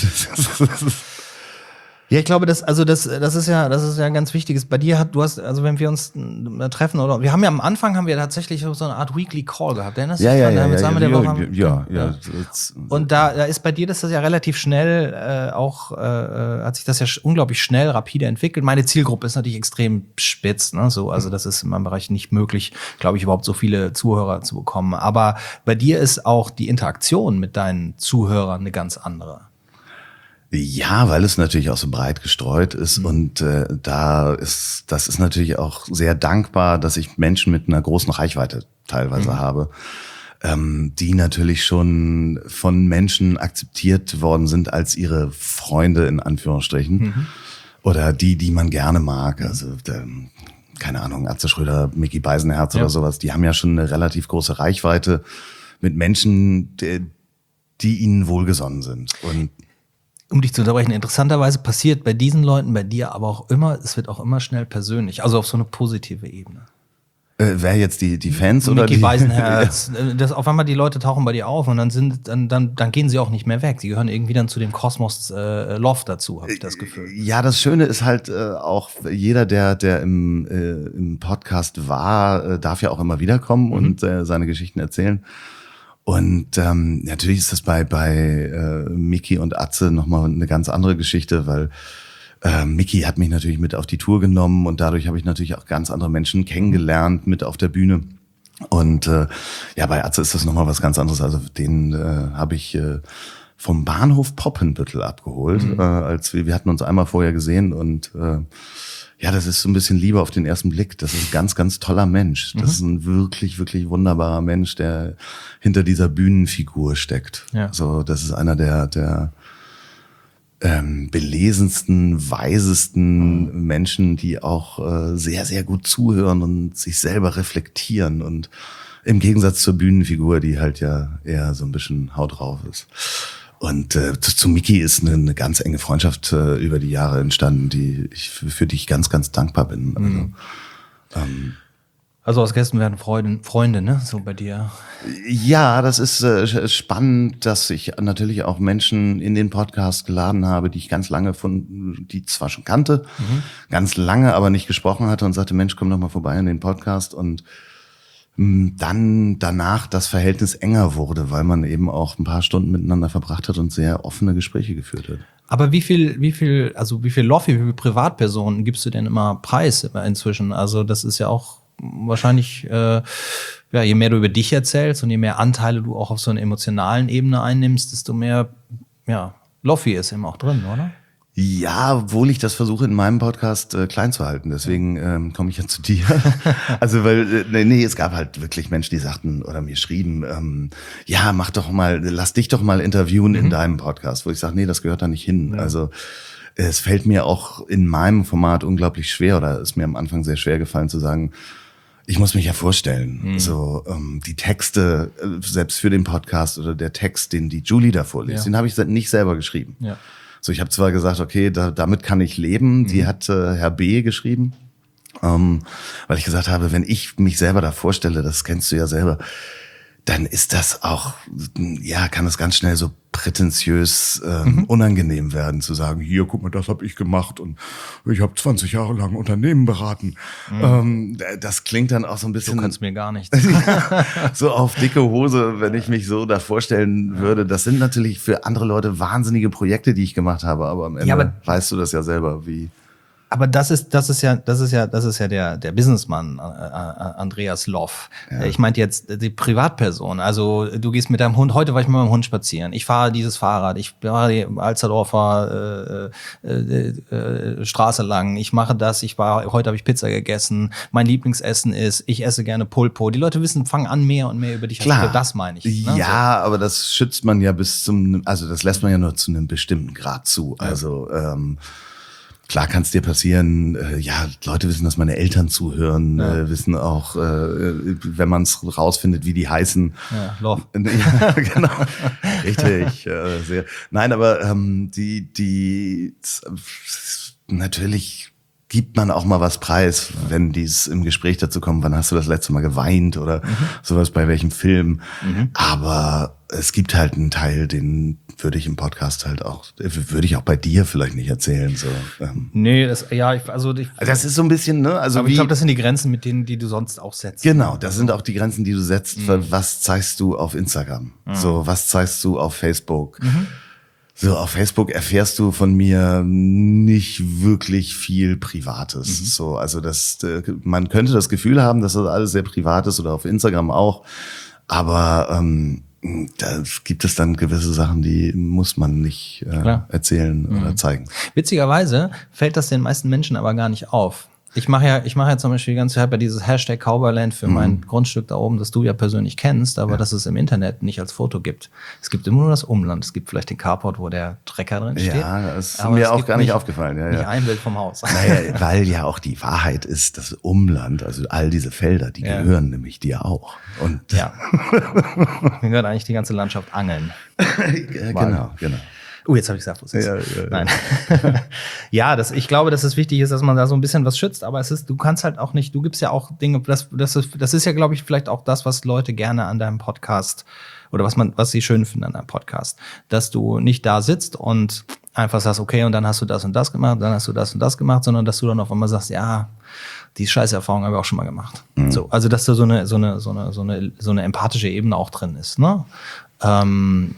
Ja, ich glaube, das, also das, das ist ja, das ist ja ein ganz wichtiges. Bei dir hat, du hast, also wenn wir uns treffen oder, wir haben ja am Anfang haben wir tatsächlich so eine Art Weekly Call gehabt. Erinnerst du dich? Ja, ja, ja, ja, ja, ja, ja, ja, ja, ja. Und da, da ist bei dir das ja relativ schnell äh, auch, äh, hat sich das ja unglaublich schnell, rapide entwickelt. Meine Zielgruppe ist natürlich extrem spitz, ne, so, also das ist in meinem Bereich nicht möglich, glaube ich, überhaupt so viele Zuhörer zu bekommen. Aber bei dir ist auch die Interaktion mit deinen Zuhörern eine ganz andere. Ja, weil es natürlich auch so breit gestreut ist mhm. und äh, da ist, das ist natürlich auch sehr dankbar, dass ich Menschen mit einer großen Reichweite teilweise mhm. habe, ähm, die natürlich schon von Menschen akzeptiert worden sind als ihre Freunde in Anführungsstrichen mhm. oder die, die man gerne mag. Also der, keine Ahnung, Atze Schröder, Micky Beisenherz ja. oder sowas, die haben ja schon eine relativ große Reichweite mit Menschen, die, die ihnen wohlgesonnen sind. Und um dich zu unterbrechen, interessanterweise passiert bei diesen Leuten, bei dir aber auch immer, es wird auch immer schnell persönlich, also auf so eine positive Ebene. Äh, wer jetzt die die Fans Micky oder die? Micky Beisenherz, das auf einmal die Leute tauchen bei dir auf und dann sind dann dann dann gehen sie auch nicht mehr weg. Sie gehören irgendwie dann zu dem Kosmos äh, Love dazu, habe ich das Gefühl. Ja, das Schöne ist halt äh, auch jeder, der der im äh, im Podcast war, äh, darf ja auch immer wiederkommen mhm. und äh, seine Geschichten erzählen. Und ähm, natürlich ist das bei bei äh, Micky und Atze nochmal eine ganz andere Geschichte, weil äh, Micky hat mich natürlich mit auf die Tour genommen und dadurch habe ich natürlich auch ganz andere Menschen kennengelernt mit auf der Bühne. Und äh, ja, bei Atze ist das nochmal was ganz anderes. Also den äh, habe ich äh, vom Bahnhof Poppenbüttel abgeholt, mhm. äh, als wir wir hatten uns einmal vorher gesehen und äh, ja, das ist so ein bisschen Liebe auf den ersten Blick. Das ist ein ganz, ganz toller Mensch. Das mhm. ist ein wirklich, wirklich wunderbarer Mensch, der hinter dieser Bühnenfigur steckt. Ja. So, das ist einer der, der ähm, belesensten, weisesten mhm. Menschen, die auch äh, sehr, sehr gut zuhören und sich selber reflektieren. Und im Gegensatz zur Bühnenfigur, die halt ja eher so ein bisschen Haut drauf ist. Und äh, zu, zu Micky ist eine, eine ganz enge Freundschaft äh, über die Jahre entstanden, die ich für, für die ich ganz, ganz dankbar bin. Also, mhm. ähm, also aus Gästen werden Freunde, Freunde, ne? So bei dir. Ja, das ist äh, spannend, dass ich natürlich auch Menschen in den Podcast geladen habe, die ich ganz lange von, die zwar schon kannte, mhm. ganz lange aber nicht gesprochen hatte und sagte, Mensch, komm doch mal vorbei in den Podcast und dann danach das Verhältnis enger wurde, weil man eben auch ein paar Stunden miteinander verbracht hat und sehr offene Gespräche geführt hat. Aber wie viel, wie viel, also wie viel Loffi, wie viel Privatpersonen gibst du denn immer preis inzwischen? Also das ist ja auch wahrscheinlich, äh, ja, je mehr du über dich erzählst und je mehr Anteile du auch auf so einer emotionalen Ebene einnimmst, desto mehr, ja, Loffi ist eben auch drin, oder? Ja, obwohl ich das versuche in meinem Podcast äh, klein zu halten. Deswegen ähm, komme ich ja zu dir. Also weil, äh, nee, es gab halt wirklich Menschen, die sagten oder mir schrieben, ähm, ja, mach doch mal, lass dich doch mal interviewen mhm. in deinem Podcast. Wo ich sage, nee, das gehört da nicht hin. Ja. Also es fällt mir auch in meinem Format unglaublich schwer oder ist mir am Anfang sehr schwer gefallen zu sagen, ich muss mich ja vorstellen. Mhm. So ähm, die Texte, äh, selbst für den Podcast oder der Text, den die Julie da vorliest, ja. den habe ich nicht selber geschrieben. Ja. So, ich habe zwar gesagt, okay, da, damit kann ich leben. Mhm. Die hat äh, Herr B. geschrieben, ähm, weil ich gesagt habe, wenn ich mich selber da vorstelle, das kennst du ja selber, dann ist das auch, ja, kann es ganz schnell so prätentiös ähm, mhm. unangenehm werden, zu sagen, hier, guck mal, das habe ich gemacht und ich habe zwanzig Jahre lang Unternehmen beraten. Mhm. Ähm, das klingt dann auch so ein bisschen... Du kannst mir gar nichts. So auf dicke Hose, wenn ich mich so da vorstellen würde. Das sind natürlich für andere Leute wahnsinnige Projekte, die ich gemacht habe, aber am Ende ja, aber weißt du das ja selber, wie... Aber das ist, das ist ja, das ist ja, das ist ja der, der Businessmann, äh, Andreas Loff. Ja. Ich meinte jetzt die Privatperson. Also du gehst mit deinem Hund, heute war ich mit meinem Hund spazieren. Ich fahre dieses Fahrrad, ich fahre die Alsterdorfer äh, äh, äh, Straße lang. Ich mache das, ich war, heute habe ich Pizza gegessen. Mein Lieblingsessen ist, ich esse gerne Pulpo. Die Leute wissen, fangen an mehr und mehr über dich. Klar. Das meine ich. Ne? Ja, so. Aber das schützt man ja bis zum, also das lässt man ja nur zu einem bestimmten Grad zu. Also, ähm, klar kann es dir passieren, äh, ja, Leute wissen, dass meine Eltern zuhören, ja. äh, wissen auch, äh, wenn man es rausfindet, wie die heißen. Ja, Love. Ja, genau. Richtig, äh, sehr. Nein, aber ähm, die, die, natürlich gibt man auch mal was preis, ja. wenn dies im Gespräch dazu kommt, wann hast du das letzte Mal geweint oder mhm. sowas, bei welchem Film. Mhm. Aber es gibt halt einen Teil, den würde ich im Podcast halt auch, würde ich auch bei dir vielleicht nicht erzählen. So. Ähm. Nee, das, ja, ich, also ich, das ist so ein bisschen, ne? Also aber wie, ich glaube, das sind die Grenzen, mit denen, die du sonst auch setzt. Genau, das sind auch die Grenzen, die du setzt. Mhm. Was zeigst du auf Instagram? Mhm. So, was zeigst du auf Facebook? Mhm. So, auf Facebook erfährst du von mir nicht wirklich viel Privates. Mhm. So, also das, man könnte das Gefühl haben, dass das alles sehr privat ist oder auf Instagram auch. Aber ähm, da gibt es dann gewisse Sachen, die muss man nicht äh, erzählen mhm. oder zeigen. Witzigerweise fällt das den meisten Menschen aber gar nicht auf. Ich mache ja, ich mache ja zum Beispiel ganz, ich habe ja dieses Hashtag Cowboyland für mhm. mein Grundstück da oben, das du ja persönlich kennst, aber ja. das es im Internet nicht als Foto gibt. Es gibt immer nur das Umland. Es gibt vielleicht den Carport, wo der Trecker drin steht. Ja, das ist aber mir auch gar nicht aufgefallen. Ja, nicht ja. ein Bild vom Haus. Naja, weil ja auch die Wahrheit ist, das Umland, also all diese Felder, die ja. gehören nämlich dir auch. Und ja. Mir gehört eigentlich die ganze Landschaft Angeln. Genau, genau. Oh, jetzt habe ich gesagt, was ist. Ja, ja, Nein. Ja, das, ich glaube, dass es wichtig ist, dass man da so ein bisschen was schützt. Aber es ist, du kannst halt auch nicht, du gibst ja auch Dinge, das, das, ist, das ist ja, glaube ich, vielleicht auch das, was Leute gerne an deinem Podcast oder was man, was sie schön finden an deinem Podcast. Dass du nicht da sitzt und einfach sagst, okay, und dann hast du das und das gemacht, dann hast du das und das gemacht, sondern dass du dann auf einmal sagst, ja, die Scheißerfahrung habe ich auch schon mal gemacht. Mhm. So, also, dass da so eine, so eine, so eine, so eine, so eine empathische Ebene auch drin ist, ne? Ähm,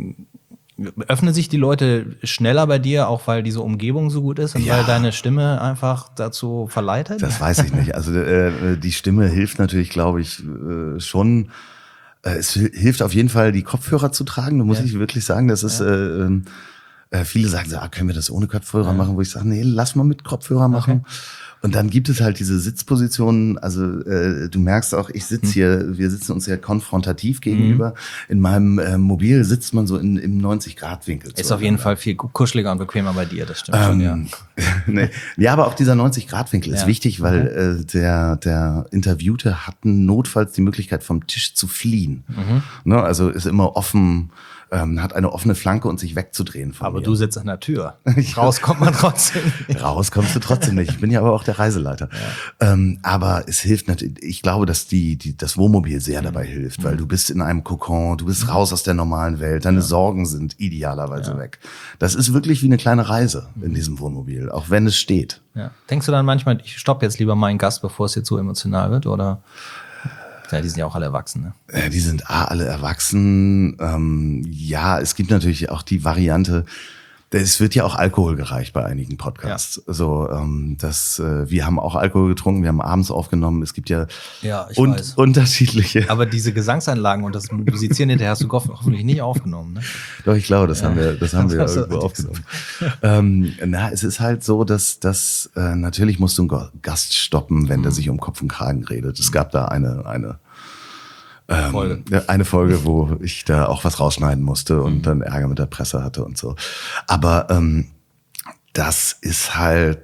Öffnen sich die Leute schneller bei dir, auch weil diese Umgebung so gut ist und ja. weil deine Stimme einfach dazu verleitet? Das weiß ich nicht. Also äh, die Stimme hilft natürlich, glaube ich, äh, schon. Äh, es hilft auf jeden Fall, die Kopfhörer zu tragen. Da muss ja. ich wirklich sagen, das ist... Ja. Äh, äh, viele sagen so, ah, können wir das ohne Kopfhörer ja. machen? Wo ich sage, nee, lass mal mit Kopfhörer machen. Okay. Und dann gibt es halt diese Sitzpositionen, also äh, du merkst auch, ich sitze hier, wir sitzen uns ja konfrontativ gegenüber. Mhm. In meinem äh, Mobil sitzt man so in, im neunzig-Grad-Winkel. Ist auf jeden Fall viel kuscheliger und bequemer bei dir, das stimmt ähm, schon, ja. nee. Ja, aber auch dieser neunzig-Grad-Winkel ja. ist wichtig, weil okay. äh, der, der Interviewte hat notfalls die Möglichkeit, vom Tisch zu fliehen. Mhm. Ne, also ist immer offen, ähm, hat eine offene Flanke und sich wegzudrehen von Aber mir. Du sitzt an der Tür. Raus kommt man trotzdem nicht. Raus kommst du trotzdem nicht. Ich bin ja aber auch der Reiseleiter. Ja. Ähm, aber es hilft natürlich, ich glaube, dass die, die, das Wohnmobil sehr dabei hilft, mhm. weil du bist in einem Kokon, du bist mhm. raus aus der normalen Welt, deine ja. Sorgen sind idealerweise ja. weg. Das ist wirklich wie eine kleine Reise in diesem Wohnmobil, auch wenn es steht. Ja. Denkst du dann manchmal, ich stoppe jetzt lieber meinen Gast, bevor es hier zu emotional wird, oder? Ja, die sind ja auch alle erwachsen, ne? Ja, die sind A, alle erwachsen. Ähm, ja, es gibt natürlich auch die Variante, es wird ja auch Alkohol gereicht bei einigen Podcasts. Ja. So, ähm, das, äh, wir haben auch Alkohol getrunken, wir haben abends aufgenommen. Es gibt ja, ja ich un- weiß. unterschiedliche. Aber diese Gesangsanlagen und das Musizieren hinterher hast du hoffentlich nicht aufgenommen, ne? Doch, ich glaube, das ja. haben wir, das haben wir das irgendwo aufgenommen. ähm, na, es ist halt so, dass, dass äh, natürlich musst du einen Gast stoppen, wenn mhm. der sich um Kopf und Kragen redet. Es gab da eine, eine Ähm, Folge. Eine Folge, wo ich da auch was rausschneiden musste und mhm. dann Ärger mit der Presse hatte und so. Aber ähm, das ist halt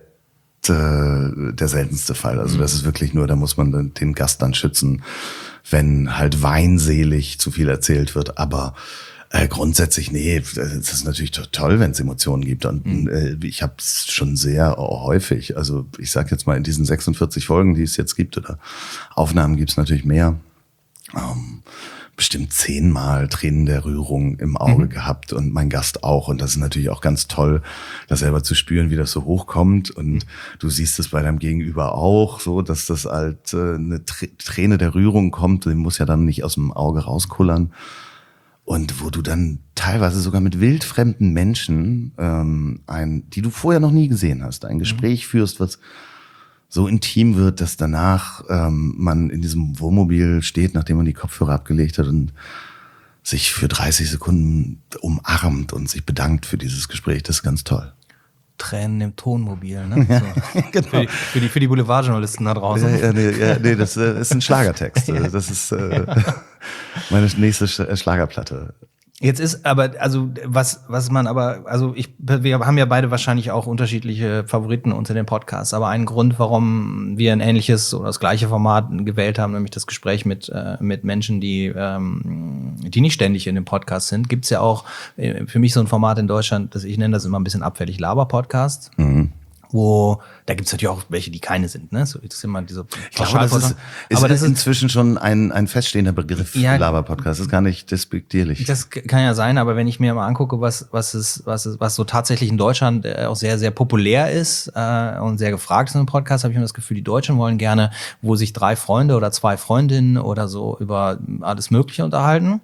äh, der seltenste Fall. Also das ist wirklich nur, da muss man den, den Gast dann schützen, wenn halt weinselig zu viel erzählt wird. Aber äh, grundsätzlich, nee, es ist natürlich toll, wenn es Emotionen gibt. Und mhm. äh, ich habe es schon sehr häufig, also ich sag jetzt mal in diesen sechsundvierzig Folgen, die es jetzt gibt, oder Aufnahmen gibt es natürlich mehr, Um, bestimmt zehnmal Tränen der Rührung im Auge mhm. gehabt und mein Gast auch. Und das ist natürlich auch ganz toll, das selber zu spüren, wie das so hochkommt. Und mhm. du siehst es bei deinem Gegenüber auch, so, dass das halt äh, eine Träne der Rührung kommt. Die muss ja dann nicht aus dem Auge rauskullern. Und wo du dann teilweise sogar mit wildfremden Menschen, ähm, ein, die du vorher noch nie gesehen hast, ein Gespräch mhm. führst, was so intim wird, dass danach ähm, man in diesem Wohnmobil steht, nachdem man die Kopfhörer abgelegt hat und sich für dreißig Sekunden umarmt und sich bedankt für dieses Gespräch. Das ist ganz toll. Tränen im Tonmobil, ne? So. Genau. Für die, für die, für die Boulevardjournalisten da draußen. Ja, ja, nee, ja, nee, das äh, ist ein Schlagertext. Ja. Das ist äh, meine nächste Sch- Schlagerplatte. Jetzt ist aber, also was was man aber, also ich, wir haben ja beide wahrscheinlich auch unterschiedliche Favoriten unter den Podcasts, aber ein Grund, warum wir ein ähnliches oder das gleiche Format gewählt haben, nämlich das Gespräch mit äh, mit Menschen, die ähm, die nicht ständig in dem Podcast sind, gibt's ja auch äh, für mich so ein Format in Deutschland, das ich nenne das immer ein bisschen abfällig Laber-Podcast. Mhm. Wo, da gibt's natürlich auch welche, die keine sind, ne? So, das ist immer diese ich glaube, das ist, ist aber das ist inzwischen schon ein, ein feststehender Begriff, ja, Laber-Podcast. Das ist gar nicht despektierlich. Das kann ja sein, aber wenn ich mir mal angucke, was, was ist, was ist, was so tatsächlich in Deutschland auch sehr, sehr populär ist, äh, und sehr gefragt ist in einem Podcast, habe ich immer das Gefühl, die Deutschen wollen gerne, wo sich drei Freunde oder zwei Freundinnen oder so über alles Mögliche unterhalten.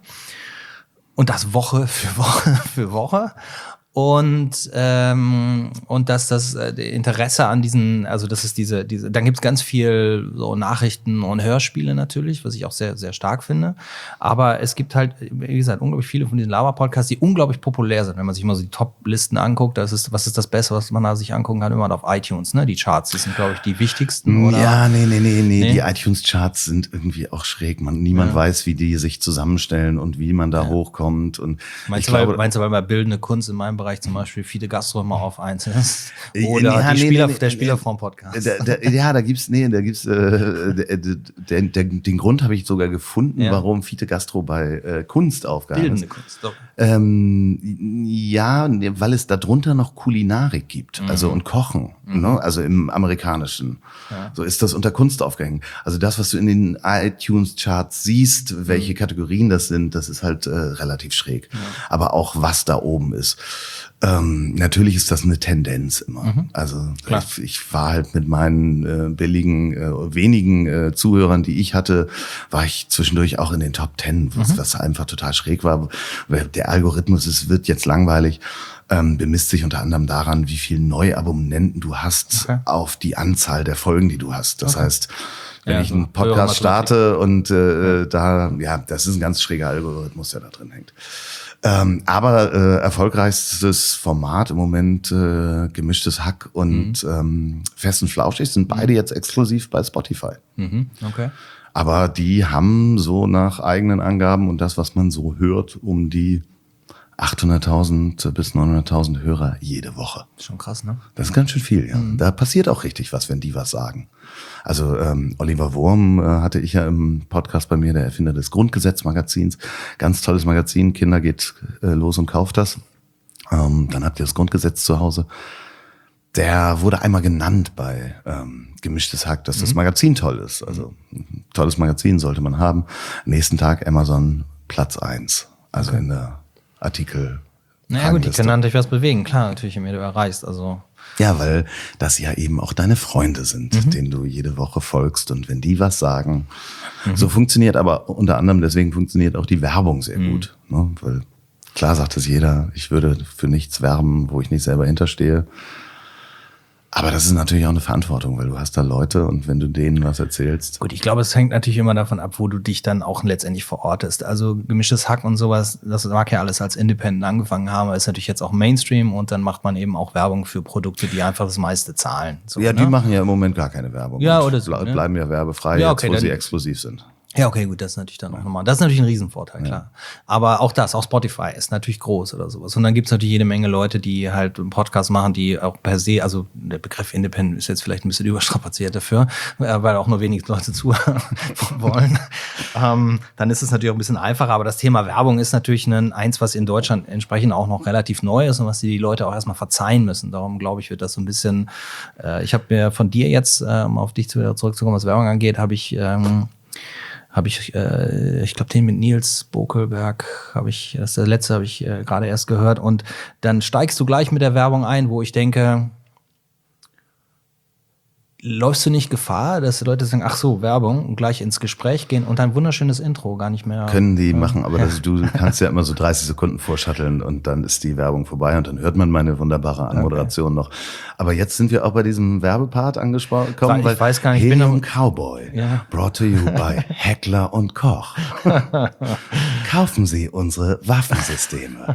Und das Woche für Woche für Woche. Und ähm, und dass das äh, Interesse an diesen, also das ist diese, diese, dann gibt's ganz viel so Nachrichten und Hörspiele natürlich, was ich auch sehr, sehr stark finde. Aber es gibt halt, wie gesagt, unglaublich viele von diesen Lava-Podcasts, die unglaublich populär sind. Wenn man sich mal so die Top-Listen anguckt, das ist, was ist das Beste, was man da sich angucken kann, immer auf iTunes, ne? Die Charts, die sind, glaube ich, die wichtigsten, oder? Ja, nee, nee, nee, nee, nee. Die iTunes-Charts sind irgendwie auch schräg. Man, niemand ja. weiß, wie die sich zusammenstellen und wie man da ja. hochkommt. Und meinst, ich du, glaube, weil, meinst du, weil bei bildende Kunst in meinem Bereich zum Beispiel viele Gastro immer auf eins ist. Oder ja, die nee, Spieler, nee, nee, der Spieler vom Podcast. Da, da, ja, da gibt's, nee, da gibt's, äh, der, der, der, den Grund habe ich sogar gefunden, ja. warum Fiete Gastro bei äh, Kunst aufgehalten ist. Bildende Kunst, doch. Ähm, ja, weil es darunter noch Kulinarik gibt, mhm. also und Kochen, mhm. ne? Also im Amerikanischen. Ja. So ist das unter Kunst aufgehängt. Also das, was du in den iTunes-Charts siehst, welche mhm. Kategorien das sind, das ist halt äh, relativ schräg. Ja. Aber auch was da oben ist. Ähm, natürlich ist das eine Tendenz immer. Mhm. Also ich, ich war halt mit meinen äh, billigen, äh, wenigen äh, Zuhörern, die ich hatte, war ich zwischendurch auch in den Top Ten, was, mhm. was einfach total schräg war. Der Algorithmus, es wird jetzt langweilig, ähm, bemisst sich unter anderem daran, wie viel Neuabonnenten du hast okay. auf die Anzahl der Folgen, die du hast. Das okay. heißt, wenn ja, ich einen Podcast starte und äh, ja. da, ja, das ist ein ganz schräger Algorithmus, der da drin hängt. Ähm, aber äh, erfolgreichstes Format im Moment äh, Gemischtes Hack und mhm. ähm, Fest und Flauschig sind beide jetzt exklusiv bei Spotify. Mhm. Okay. Aber die haben so nach eigenen Angaben und das, was man so hört, um die achthunderttausend bis neunhunderttausend Hörer jede Woche. Schon krass, ne? Das ist ganz schön viel, ja. Mhm. Da passiert auch richtig was, wenn die was sagen. Also ähm, Oliver Wurm äh, hatte ich ja im Podcast bei mir, der Erfinder des Grundgesetz-Magazins. Ganz tolles Magazin, Kinder, geht äh, los und kauft das. Ähm, dann habt ihr das Grundgesetz zu Hause. Der wurde einmal genannt bei ähm, Gemischtes Hack, dass das Magazin toll ist. Also ein tolles Magazin sollte man haben. Nächsten Tag Amazon Platz eins. Also okay. in der Artikel. Naja gut, die können natürlich was bewegen. Klar, natürlich, je mehr du erreichst. Also Ja, weil das ja eben auch deine Freunde sind, Mhm. denen du jede Woche folgst. Und wenn die was sagen, Mhm. so funktioniert aber unter anderem, deswegen funktioniert auch die Werbung sehr Mhm. gut. Ne? Weil klar sagt es jeder, ich würde für nichts werben, wo ich nicht selber hinterstehe. Aber das ist natürlich auch eine Verantwortung, weil du hast da Leute und wenn du denen was erzählst. Gut, ich glaube, es hängt natürlich immer davon ab, wo du dich dann auch letztendlich verortest. Also gemischtes Hack und sowas, das mag ja alles als Independent angefangen haben, aber ist natürlich jetzt auch Mainstream und dann macht man eben auch Werbung für Produkte, die einfach das meiste zahlen. So, Ja, ne? die machen ja im Moment gar keine Werbung. Ja, und oder so, ble- ne? Bleiben ja werbefrei, Ja, jetzt, okay, wo dann- sie exklusiv sind. Ja, okay, gut, das ist natürlich dann auch nochmal. Das ist natürlich ein Riesenvorteil, klar. Aber auch das, auch Spotify ist natürlich groß oder sowas. Und dann gibt es natürlich jede Menge Leute, die halt einen Podcast machen, die auch per se, also der Begriff Independent ist jetzt vielleicht ein bisschen überstrapaziert dafür, äh, weil auch nur wenig Leute zuhören wollen. ähm, dann ist es natürlich auch ein bisschen einfacher. Aber das Thema Werbung ist natürlich ein, eins, was in Deutschland entsprechend auch noch relativ neu ist und was die Leute auch erstmal verzeihen müssen. Darum, glaube ich, wird das so ein bisschen, äh, ich habe mir von dir jetzt, äh, um auf dich zu, zurückzukommen, was Werbung angeht, habe ich... Ähm, habe ich, äh, ich glaube, den mit Nils Bokelberg habe ich, das ist der letzte, habe ich äh, gerade erst gehört. Und dann steigst du gleich mit der Werbung ein, wo ich denke, läufst du nicht Gefahr, dass die Leute sagen, ach so, Werbung und gleich ins Gespräch gehen und ein wunderschönes Intro gar nicht mehr. Können die machen, aber das, du kannst ja immer so dreißig Sekunden vorschatteln und dann ist die Werbung vorbei und dann hört man meine wunderbare Anmoderation noch. Aber jetzt sind wir auch bei diesem Werbepart angesprochen. Ich weil weiß gar nicht, ich bin Helium noch- Cowboy, Ja. brought to you by Heckler und Koch. Kaufen Sie unsere Waffensysteme.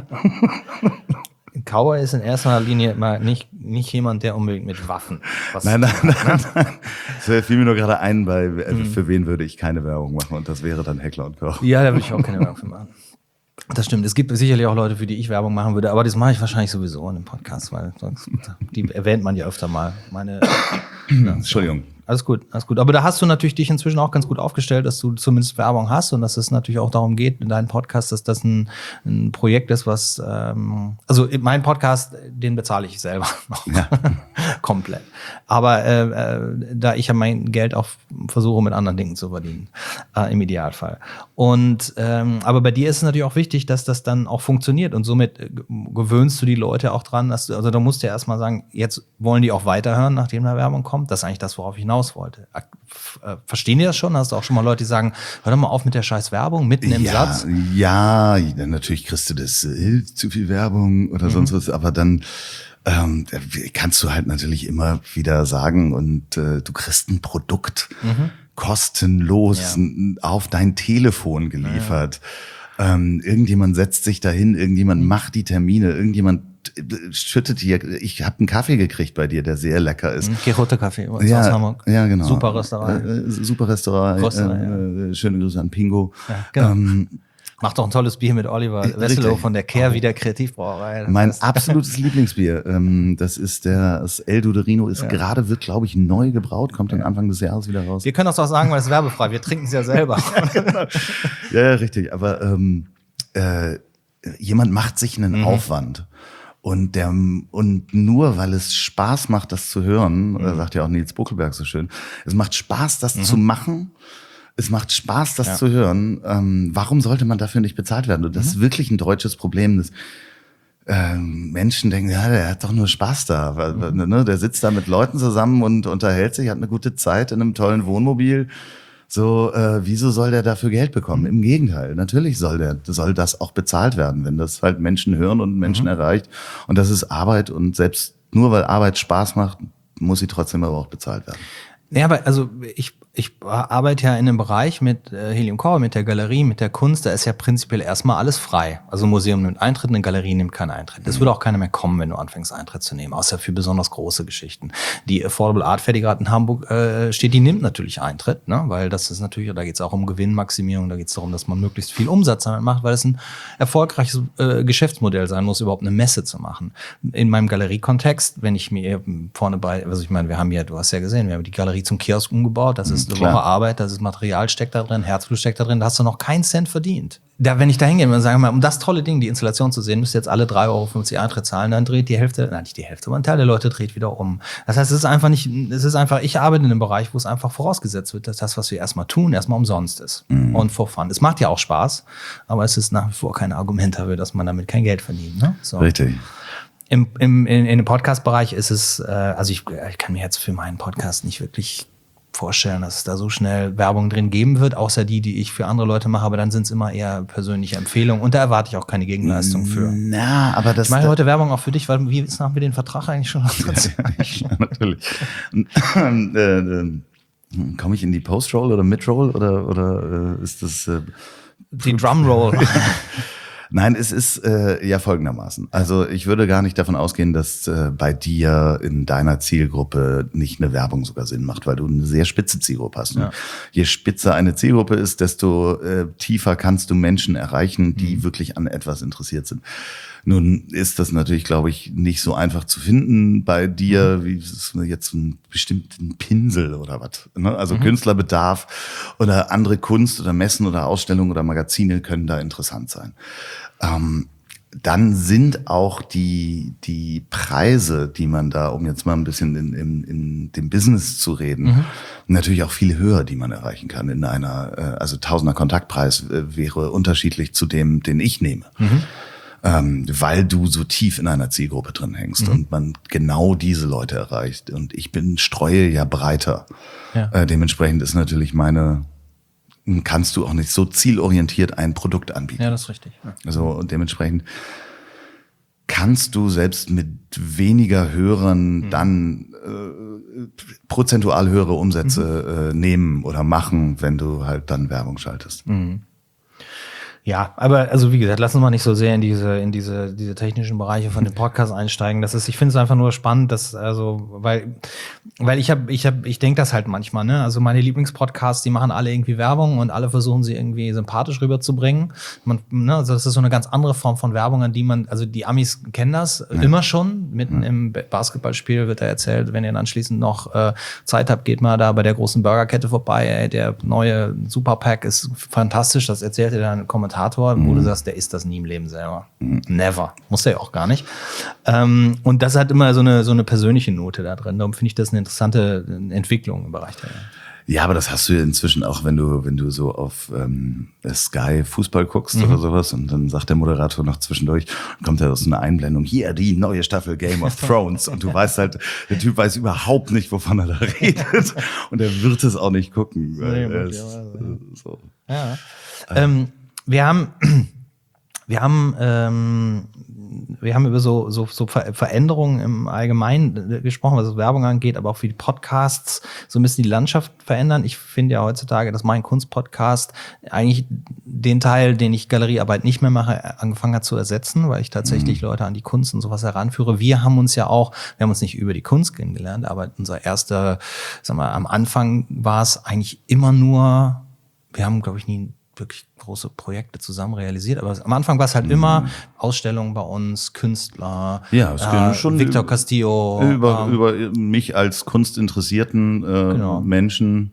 Ein Cowboy ist in erster Linie immer nicht, nicht jemand, der unbedingt mit Waffen. Was Nein, nein, nein, nein. Es fiel mir nur gerade ein, bei, also für wen würde ich keine Werbung machen und das wäre dann Heckler und Koch. Ja, da würde ich auch keine Werbung für machen. Das stimmt. Es gibt sicherlich auch Leute, für die ich Werbung machen würde, aber das mache ich wahrscheinlich sowieso in dem Podcast, weil sonst, die erwähnt man ja öfter mal. Meine, Entschuldigung. alles gut, alles gut. Aber da hast du natürlich dich inzwischen auch ganz gut aufgestellt, dass du zumindest Werbung hast und dass es natürlich auch darum geht, in deinem Podcast, dass das ein, ein Projekt ist, was, ähm, also mein Podcast, den bezahle ich selber noch. Ja. Komplett. Aber äh, äh, da ich ja mein Geld auch versuche, mit anderen Dingen zu verdienen, äh, im Idealfall. Und ähm, aber bei dir ist es natürlich auch wichtig, dass das dann auch funktioniert und somit äh, gewöhnst du die Leute auch dran, dass du, also da musst du ja erstmal sagen, jetzt wollen die auch weiterhören, nachdem da Werbung kommt. Das ist eigentlich das, worauf ich hinaus wollte. Äh, verstehen die das schon? Hast du auch schon mal Leute, die sagen, hör doch mal auf mit der scheiß Werbung, mitten im ja, Satz? Ja, natürlich kriegst du das, äh, zu viel Werbung oder sonst was, aber dann ähm, kannst du halt natürlich immer wieder sagen und äh, du kriegst ein Produkt kostenlos Ja. n- auf dein Telefon geliefert. Ähm, irgendjemand setzt sich dahin, irgendjemand macht die Termine, irgendjemand äh, schüttet dir, ich habe einen Kaffee gekriegt bei dir, der sehr lecker ist. Quixote Café aus Ja, Hamburg. ja, genau. Super Restaurant. Äh, äh, super Restaurant. Rösterei, Äh, schöne Grüße an Pingo. Ja, genau. Ähm, Macht doch ein tolles Bier mit Oliver Richtig. Wesselow von der Kehr wieder Kreativbrauerei. Das mein ist- absolutes Lieblingsbier. Ähm, das ist der das El Duderino. Ist gerade, wird, glaube ich, neu gebraut. Kommt dann Anfang des Jahres wieder raus. Wir können das auch sagen, weil es ist werbefrei. Wir trinken es ja selber. Ja, ja, richtig. Aber ähm, äh, jemand macht sich einen Mhm. Aufwand. Und, der, und nur weil es Spaß macht, das zu hören, Mhm. äh, sagt ja auch Nils Bokelberg so schön, es macht Spaß, das zu machen. Es macht Spaß, das Ja. zu hören. Ähm, warum sollte man dafür nicht bezahlt werden? Und das ist wirklich ein deutsches Problem. Das, ähm, Menschen denken, ja, der hat doch nur Spaß da. Weil, Mhm. ne, der sitzt da mit Leuten zusammen und unterhält sich, hat eine gute Zeit in einem tollen Wohnmobil. So, äh, wieso soll der dafür Geld bekommen? Im Gegenteil, natürlich soll der, soll das auch bezahlt werden, wenn das halt Menschen hören und Menschen erreicht. Und das ist Arbeit und selbst nur weil Arbeit Spaß macht, muss sie trotzdem aber auch bezahlt werden. Ja, aber also ich, ich arbeite ja in einem Bereich mit äh, Helium Core, mit der Galerie, mit der Kunst, da ist ja prinzipiell erstmal alles frei. Also ein Museum nimmt Eintritt, eine Galerie nimmt keinen Eintritt. Das würde auch keiner mehr kommen, wenn du anfängst, Eintritt zu nehmen, außer für besonders große Geschichten. Die Affordable Art Fair, die gerade in Hamburg äh, steht, die nimmt natürlich Eintritt, ne? Weil das ist natürlich, da geht es auch um Gewinnmaximierung, da geht es darum, dass man möglichst viel Umsatz damit macht, weil es ein erfolgreiches äh, Geschäftsmodell sein muss, überhaupt eine Messe zu machen. In meinem Galeriekontext, wenn ich mir vorne bei, also ich meine, wir haben ja, du hast ja gesehen, wir haben die Galerie zum Kiosk umgebaut, das ist eine klar. Woche Arbeit, das ist Material steckt da drin, Herzblut steckt da drin, da hast du noch keinen Cent verdient. Da, wenn ich da hingehe und sage mal, um das tolle Ding, die Installation zu sehen, müsst ihr jetzt alle drei Euro fünfzig Eintritt zahlen, dann dreht die Hälfte, nein, nicht die Hälfte, aber ein Teil der Leute dreht wieder um. Das heißt, es ist einfach nicht, es ist einfach, ich arbeite in einem Bereich, wo es einfach vorausgesetzt wird, dass das, was wir erstmal tun, erstmal umsonst ist. Mhm. Und for fun. Es macht ja auch Spaß, aber es ist nach wie vor kein Argument dafür, dass man damit kein Geld verdient. Ne? So. Richtig. Im, im, in, in dem Podcast-Bereich ist es, äh, also ich, ich kann mir jetzt für meinen Podcast nicht wirklich vorstellen, dass es da so schnell Werbung drin geben wird, außer die, die ich für andere Leute mache, aber dann sind es immer eher persönliche Empfehlungen und da erwarte ich auch keine Gegenleistung für. Na, aber das... Ich mache heute Werbung auch für dich, weil wie ist haben wir den Vertrag eigentlich schon? Ja, natürlich. äh, äh, komme ich in die Post-Roll oder Mid-Roll oder, oder äh, ist das... Äh, die Drumroll. Nein, es ist äh, ja folgendermaßen. Also ich würde gar nicht davon ausgehen, dass äh, bei dir in deiner Zielgruppe nicht eine Werbung sogar Sinn macht, weil du eine sehr spitze Zielgruppe hast. Ja. Je spitzer eine Zielgruppe ist, desto äh, tiefer kannst du Menschen erreichen, die mhm. wirklich an etwas interessiert sind. Nun ist das natürlich, glaube ich, nicht so einfach zu finden bei dir, mhm. wie ist jetzt ein bestimmten Pinsel oder was. Ne? Also mhm. Künstlerbedarf oder andere Kunst oder Messen oder Ausstellungen oder Magazine können da interessant sein. Ähm, dann sind auch die die Preise, die man da, um jetzt mal ein bisschen in, in, in dem Business zu reden, mhm. natürlich auch viel höher, die man erreichen kann. In einer, also Tausender Kontaktpreis wäre unterschiedlich zu dem, den ich nehme. Mhm. Ähm, weil du so tief in einer Zielgruppe drin hängst mhm. und man genau diese Leute erreicht. Und ich bin streue ja breiter. Ja. Äh, dementsprechend ist natürlich meine, kannst du auch nicht so zielorientiert ein Produkt anbieten. Ja, das ist richtig. Ja. Also und dementsprechend kannst du selbst mit weniger Hörern mhm. dann äh, prozentual höhere Umsätze mhm. äh, nehmen oder machen, wenn du halt dann Werbung schaltest. Mhm. Ja, aber also wie gesagt, lass uns mal nicht so sehr in diese in diese diese technischen Bereiche von dem Podcast einsteigen. Das ist, ich finde es einfach nur spannend, dass also weil weil ich habe ich habe ich denke das halt manchmal, ne? Also meine Lieblingspodcasts, die machen alle irgendwie Werbung und alle versuchen sie irgendwie sympathisch rüberzubringen. Man, ne, also das ist so eine ganz andere Form von Werbung, an die man, also die Amis kennen das ja. immer schon. Mitten ja. im Basketballspiel wird da erzählt, wenn ihr dann anschließend noch äh, Zeit habt, geht mal da bei der großen Burgerkette vorbei. Ey, der neue Superpack ist fantastisch. Das erzählt ihr dann im Kommentar. Wo mhm. du sagst, der isst das nie im Leben selber. Mhm. Never. Muss er ja auch gar nicht. Ähm, und das hat immer so eine, so eine persönliche Note da drin. Darum finde ich das eine interessante Entwicklung im Bereich der. Ja, aber das hast du ja inzwischen auch, wenn du, wenn du so auf ähm, Sky Fußball guckst mhm. oder sowas und dann sagt der Moderator noch zwischendurch, kommt er aus so einer Einblendung, hier die neue Staffel Game of Thrones und du weißt halt, der Typ weiß überhaupt nicht, wovon er da redet und er wird es auch nicht gucken. Nee, er ist, ja, so. Ja. Ähm, Wir haben, wir haben, ähm, wir haben über so, so, so Veränderungen im Allgemeinen gesprochen, was Werbung angeht, aber auch wie die Podcasts so ein bisschen die Landschaft verändern. Ich finde ja heutzutage, dass mein Kunstpodcast eigentlich den Teil, den ich Galeriearbeit nicht mehr mache, angefangen hat zu ersetzen, weil ich tatsächlich mhm. Leute an die Kunst und sowas heranführe. Wir haben uns ja auch, wir haben uns nicht über die Kunst kennengelernt, aber unser erster, sag mal, am Anfang war es eigentlich immer nur, wir haben, glaube ich, nie wirklich große Projekte zusammen realisiert, aber am Anfang war es halt mhm. immer Ausstellungen bei uns, Künstler, ja, es äh, schon Victor Castillo. Über, ähm, über mich als kunstinteressierten äh, genau. Menschen.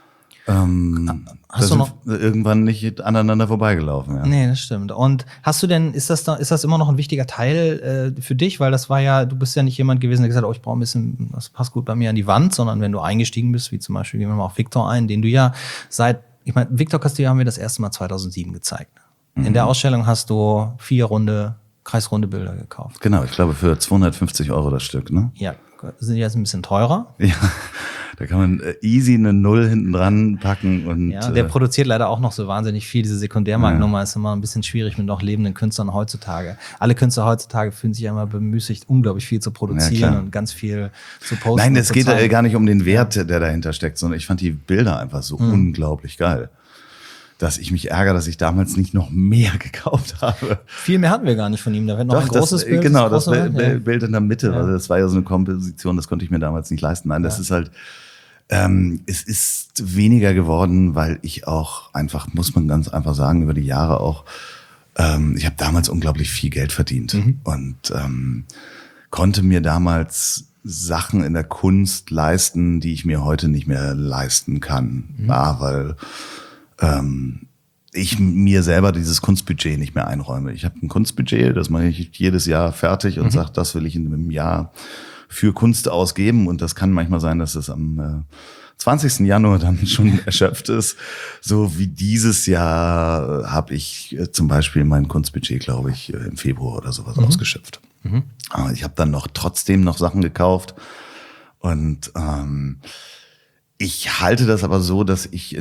Ähm, hast du noch irgendwann nicht aneinander vorbeigelaufen? Ja. Nee, das stimmt. Und hast du denn, ist das da, ist das immer noch ein wichtiger Teil äh, für dich? Weil das war ja, du bist ja nicht jemand gewesen, der gesagt hat, oh, ich brauche ein bisschen, das passt gut bei mir an die Wand, sondern wenn du eingestiegen bist, wie zum Beispiel, gehen wir mal auf Victor ein, den du ja seit Ich meine, Victor Castillo haben wir das erste Mal zweitausendsieben gezeigt. Mhm. In der Ausstellung hast du vier runde, kreisrunde Bilder gekauft. Genau, ich glaube für zweihundertfünfzig Euro das Stück, ne? Ja, sind jetzt ein bisschen teurer. Ja, da kann man easy eine Null hinten dran packen. Und ja, der äh, produziert leider auch noch so wahnsinnig viel. Diese Sekundärmarktnummer ja. ist immer ein bisschen schwierig mit noch lebenden Künstlern heutzutage. Alle Künstler heutzutage fühlen sich ja immer bemüßigt, unglaublich viel zu produzieren ja, und ganz viel zu posten. Nein, es geht zeigen. gar nicht um den Wert, der dahinter steckt, sondern ich fand die Bilder einfach so hm. unglaublich geil, dass ich mich ärgere, dass ich damals nicht noch mehr gekauft habe. Viel mehr hatten wir gar nicht von ihm. Da wird noch Doch, ein großes das, Bild. Genau, das, das Bild, ja. Bild in der Mitte. Ja. Also das war ja so eine Komposition, das konnte ich mir damals nicht leisten. Nein, das ja. ist halt, ähm, es ist weniger geworden, weil ich auch einfach, muss man ganz einfach sagen, über die Jahre auch, ähm, ich habe damals unglaublich viel Geld verdient mhm. und ähm, konnte mir damals Sachen in der Kunst leisten, die ich mir heute nicht mehr leisten kann. Mhm. Ja, weil ähm, ich mir selber dieses Kunstbudget nicht mehr einräume. Ich habe ein Kunstbudget, das mache ich jedes Jahr fertig und mhm. sage, das will ich in einem Jahr für Kunst ausgeben. Und das kann manchmal sein, dass es am äh, zwanzigsten Januar dann schon erschöpft ist. So wie dieses Jahr habe ich äh, zum Beispiel mein Kunstbudget, glaube ich, äh, im Februar oder sowas mhm. ausgeschöpft. Mhm. Aber ich habe dann noch trotzdem noch Sachen gekauft. Und ähm, ich halte das aber so, dass ich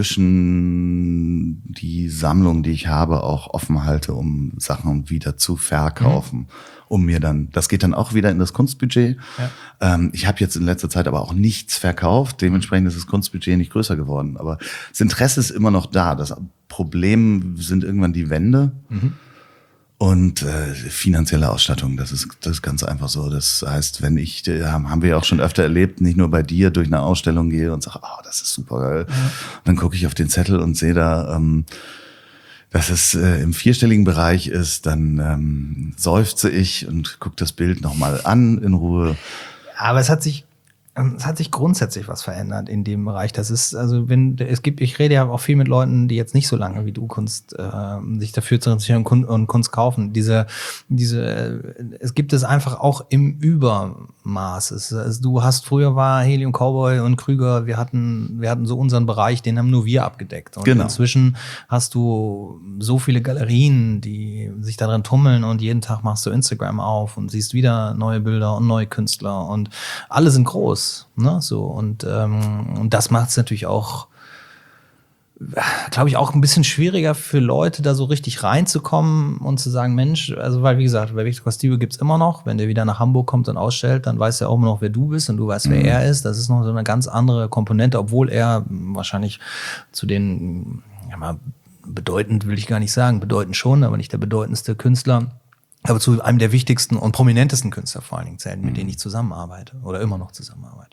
inzwischen die Sammlung, die ich habe, auch offen halte, um Sachen wieder zu verkaufen. Mhm. Um mir dann, das geht dann auch wieder in das Kunstbudget. Ja. Ähm, ich habe jetzt in letzter Zeit aber auch nichts verkauft. Dementsprechend ist das Kunstbudget nicht größer geworden. Aber das Interesse ist immer noch da. Das Problem sind irgendwann die Wände. Mhm. Und äh, finanzielle Ausstattung, das ist das ist ganz einfach so. Das heißt, wenn ich, äh, haben wir ja auch schon öfter erlebt, nicht nur bei dir durch eine Ausstellung gehe und sage, oh, das ist super geil. Ja. Dann gucke ich auf den Zettel und sehe da, ähm, dass es äh, im vierstelligen Bereich ist. Dann ähm, seufze ich und gucke das Bild nochmal an in Ruhe. Aber es hat sich Es hat sich grundsätzlich was verändert in dem Bereich. Das ist, also wenn es gibt, ich rede ja auch viel mit Leuten, die jetzt nicht so lange wie du Kunst äh, sich dafür zu interessieren und, und Kunst kaufen. Diese, diese, es gibt es einfach auch im Übermaß. Es, also du hast früher war Helium Cowboy und Krüger, wir hatten, wir hatten so unseren Bereich, den haben nur wir abgedeckt. Und genau. Inzwischen hast du so viele Galerien, die sich darin tummeln und jeden Tag machst du Instagram auf und siehst wieder neue Bilder und neue Künstler und alle sind groß. Ne, so und ähm, und das macht es natürlich auch, glaube ich, auch ein bisschen schwieriger für Leute, da so richtig reinzukommen und zu sagen, Mensch, also weil wie gesagt, bei Victor Castillo gibt's immer noch, wenn der wieder nach Hamburg kommt und ausstellt, dann weiß er auch immer noch, wer du bist und du weißt, wer mhm. er ist. Das ist noch so eine ganz andere Komponente, obwohl er wahrscheinlich zu den, ja mal bedeutend will ich gar nicht sagen, bedeutend schon, aber nicht der bedeutendste Künstler, aber zu einem der wichtigsten und prominentesten Künstler vor allen Dingen zählen, mit denen ich zusammenarbeite oder immer noch zusammenarbeite.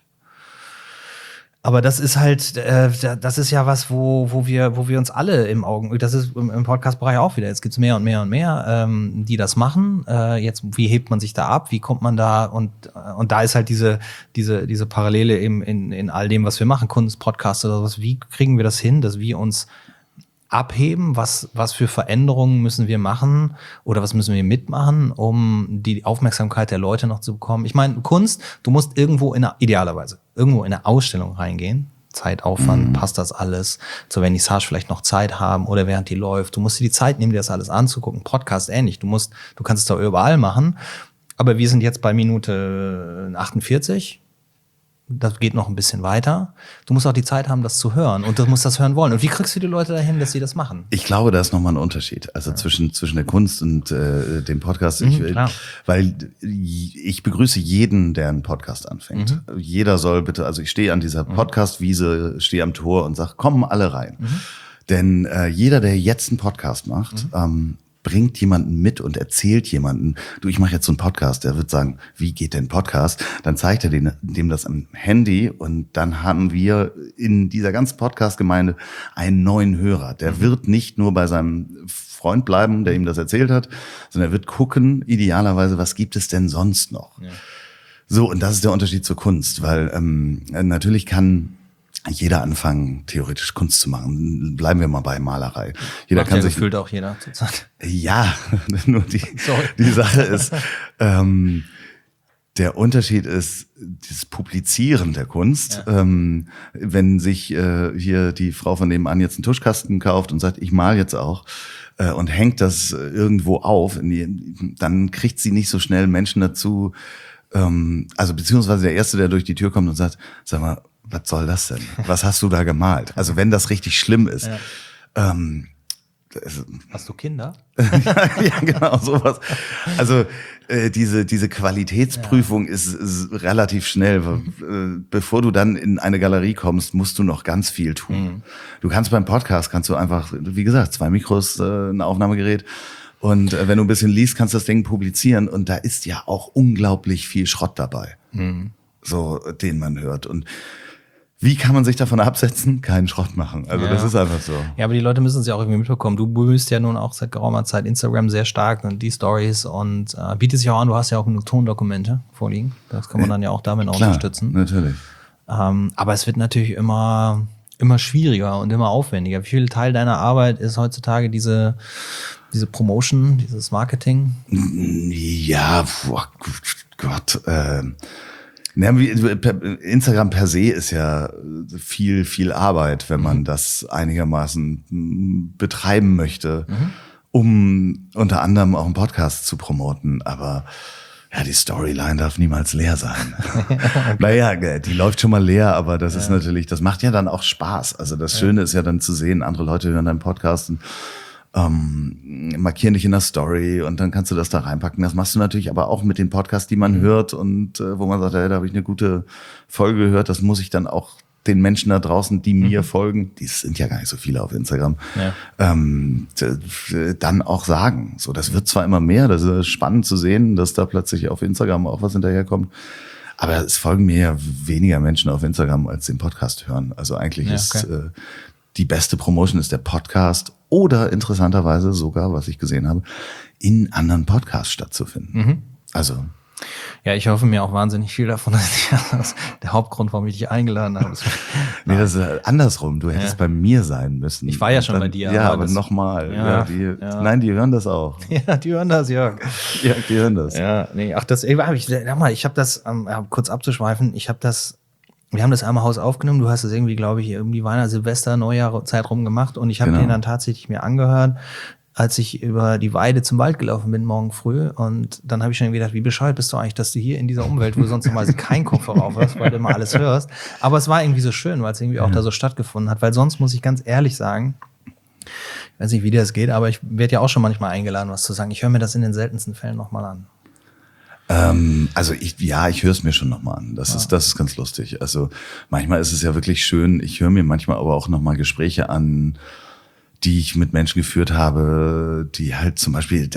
Aber das ist halt, äh, das ist ja was, wo, wo wir, wo wir uns alle im Augen, das ist im, im Podcast-Bereich auch wieder. Jetzt gibt's mehr und mehr und mehr, ähm, die das machen. Äh, jetzt, wie hebt man sich da ab? Wie kommt man da? Und und da ist halt diese diese diese Parallele eben in in all dem, was wir machen, Kunst, Podcast oder sowas. Wie kriegen wir das hin, dass wir uns abheben, was was für Veränderungen müssen wir machen oder was müssen wir mitmachen, um die Aufmerksamkeit der Leute noch zu bekommen? Ich meine, Kunst, du musst irgendwo in einer, idealerweise irgendwo in eine Ausstellung reingehen, Zeitaufwand, mhm. passt das alles, zur Vernissage vielleicht noch Zeit haben oder während die läuft. Du musst dir die Zeit nehmen, dir das alles anzugucken. Podcast ähnlich, du musst, du kannst es da überall machen, aber wir sind jetzt bei Minute achtundvierzig. Das geht noch ein bisschen weiter. Du musst auch die Zeit haben, das zu hören und du musst das hören wollen. Und wie kriegst du die Leute dahin, dass sie das machen? Ich glaube, da ist nochmal ein Unterschied. Also ja. zwischen zwischen der Kunst und äh, dem Podcast. Mhm, ich, weil ich begrüße jeden, der einen Podcast anfängt. Mhm. Jeder soll bitte, also ich stehe an dieser Podcast-Wiese, stehe am Tor und sage, kommen alle rein. Mhm. Denn äh, jeder, der jetzt einen Podcast macht, mhm. ähm, bringt jemanden mit und erzählt jemanden, du, ich mache jetzt so einen Podcast, der wird sagen, wie geht denn Podcast? Dann zeigt er den, dem das am Handy und dann haben wir in dieser ganzen Podcast-Gemeinde einen neuen Hörer. Der mhm. wird nicht nur bei seinem Freund bleiben, der ihm das erzählt hat, sondern er wird gucken, idealerweise, was gibt es denn sonst noch? Ja. So, und das ist der Unterschied zur Kunst, weil ähm, natürlich kann jeder anfangen, theoretisch Kunst zu machen. Bleiben wir mal bei Malerei. Jeder Macht kann ja sich gefühlt auch jeder zurzeit. Ja, nur die die Sache ist, ähm, der Unterschied ist dieses Publizieren der Kunst. Ja. Ähm, wenn sich äh, hier die Frau von nebenan jetzt einen Tuschkasten kauft und sagt, ich mal jetzt auch äh, und hängt das irgendwo auf, in die, dann kriegt sie nicht so schnell Menschen dazu. Ähm, also beziehungsweise der Erste, der durch die Tür kommt und sagt, sag mal, was soll das denn? Was hast du da gemalt? Also wenn das richtig schlimm ist. Ja. Ähm, Hast du Kinder? ja, ja, genau, sowas. Also äh, diese diese Qualitätsprüfung ja. ist, ist relativ schnell. Äh, bevor du dann in eine Galerie kommst, musst du noch ganz viel tun. Mhm. Du kannst beim Podcast, kannst du einfach, wie gesagt, zwei Mikros, äh, ein Aufnahmegerät. Und äh, wenn du ein bisschen liest, kannst du das Ding publizieren. Und da ist ja auch unglaublich viel Schrott dabei. Mhm. So, den man hört. Und wie kann man sich davon absetzen? Keinen Schrott machen. Also ja. das ist einfach so. Ja, aber die Leute müssen es ja auch irgendwie mitbekommen. Du bemühst ja nun auch seit geraumer Zeit Instagram sehr stark und die Stories und äh, bietet sich auch an, du hast ja auch genug Tondokumente vorliegen. Das kann man dann ja auch damit Klar, unterstützen. Natürlich. Ähm, aber es wird natürlich immer, immer schwieriger und immer aufwendiger. Wie viel Teil deiner Arbeit ist heutzutage diese, diese Promotion, dieses Marketing? Ja, boah, Gott, äh, Instagram per se ist ja viel, viel Arbeit, wenn man mhm. das einigermaßen betreiben möchte. Mhm. um unter anderem auch einen Podcast zu promoten. Aber ja, die Storyline darf niemals leer sein. Okay. Naja, die läuft schon mal leer, aber das ja. ist natürlich, das macht ja dann auch Spaß. Also das Schöne ja. ist ja dann zu sehen, andere Leute hören deinen Podcast und ähm, markieren dich in der Story und dann kannst du das da reinpacken. Das machst du natürlich aber auch mit den Podcasts, die man mhm. hört und äh, wo man sagt, hey, da habe ich eine gute Folge gehört, das muss ich dann auch den Menschen da draußen, die mir mhm. folgen, die sind ja gar nicht so viele auf Instagram, ja. ähm, dann auch sagen. So, das wird zwar immer mehr, das ist spannend zu sehen, dass da plötzlich auf Instagram auch was hinterherkommt, aber es folgen mir ja weniger Menschen auf Instagram, als den Podcast hören. Also eigentlich ja, okay. ist äh, die beste Promotion ist der Podcast oder interessanterweise sogar, was ich gesehen habe, in anderen Podcasts stattzufinden. Mhm. Also ja, ich hoffe mir auch wahnsinnig viel davon. Das ist der Hauptgrund, warum ich dich eingeladen habe. Nee, das ist andersrum. Du hättest ja. bei mir sein müssen. Ich war ja schon dann, bei dir. Ja, aber, aber nochmal. Ja, ja, ja. Nein, die hören das auch. Ja, die hören das, Jörg. Ja, die hören das. Ja, nee, ach, das, ey, ich, sag mal, ich habe das, ähm, kurz abzuschweifen, ich habe das, wir haben das einmal Haus aufgenommen, du hast es irgendwie, glaube ich, irgendwie Weihnachten, Silvester, Neujahr Zeit rum gemacht und ich habe genau. den dann tatsächlich mir angehört, als ich über die Weide zum Wald gelaufen bin, morgen früh. Und dann habe ich schon gedacht, wie bescheuert bist du eigentlich, dass du hier in dieser Umwelt, wo du sonst normalerweise keinen Kopfhörer auf hast, weil du immer alles hörst. Aber es war irgendwie so schön, weil es irgendwie auch ja. da so stattgefunden hat. Weil sonst muss ich ganz ehrlich sagen, ich weiß nicht, wie das geht, aber ich werde ja auch schon manchmal eingeladen, was zu sagen. Ich höre mir das in den seltensten Fällen nochmal an. Ähm, also ich, ja, ich höre es mir schon nochmal an. Das ja. ist, das ist ganz lustig. Also manchmal ist es ja wirklich schön. Ich höre mir manchmal aber auch nochmal Gespräche an, die ich mit Menschen geführt habe, die halt zum Beispiel,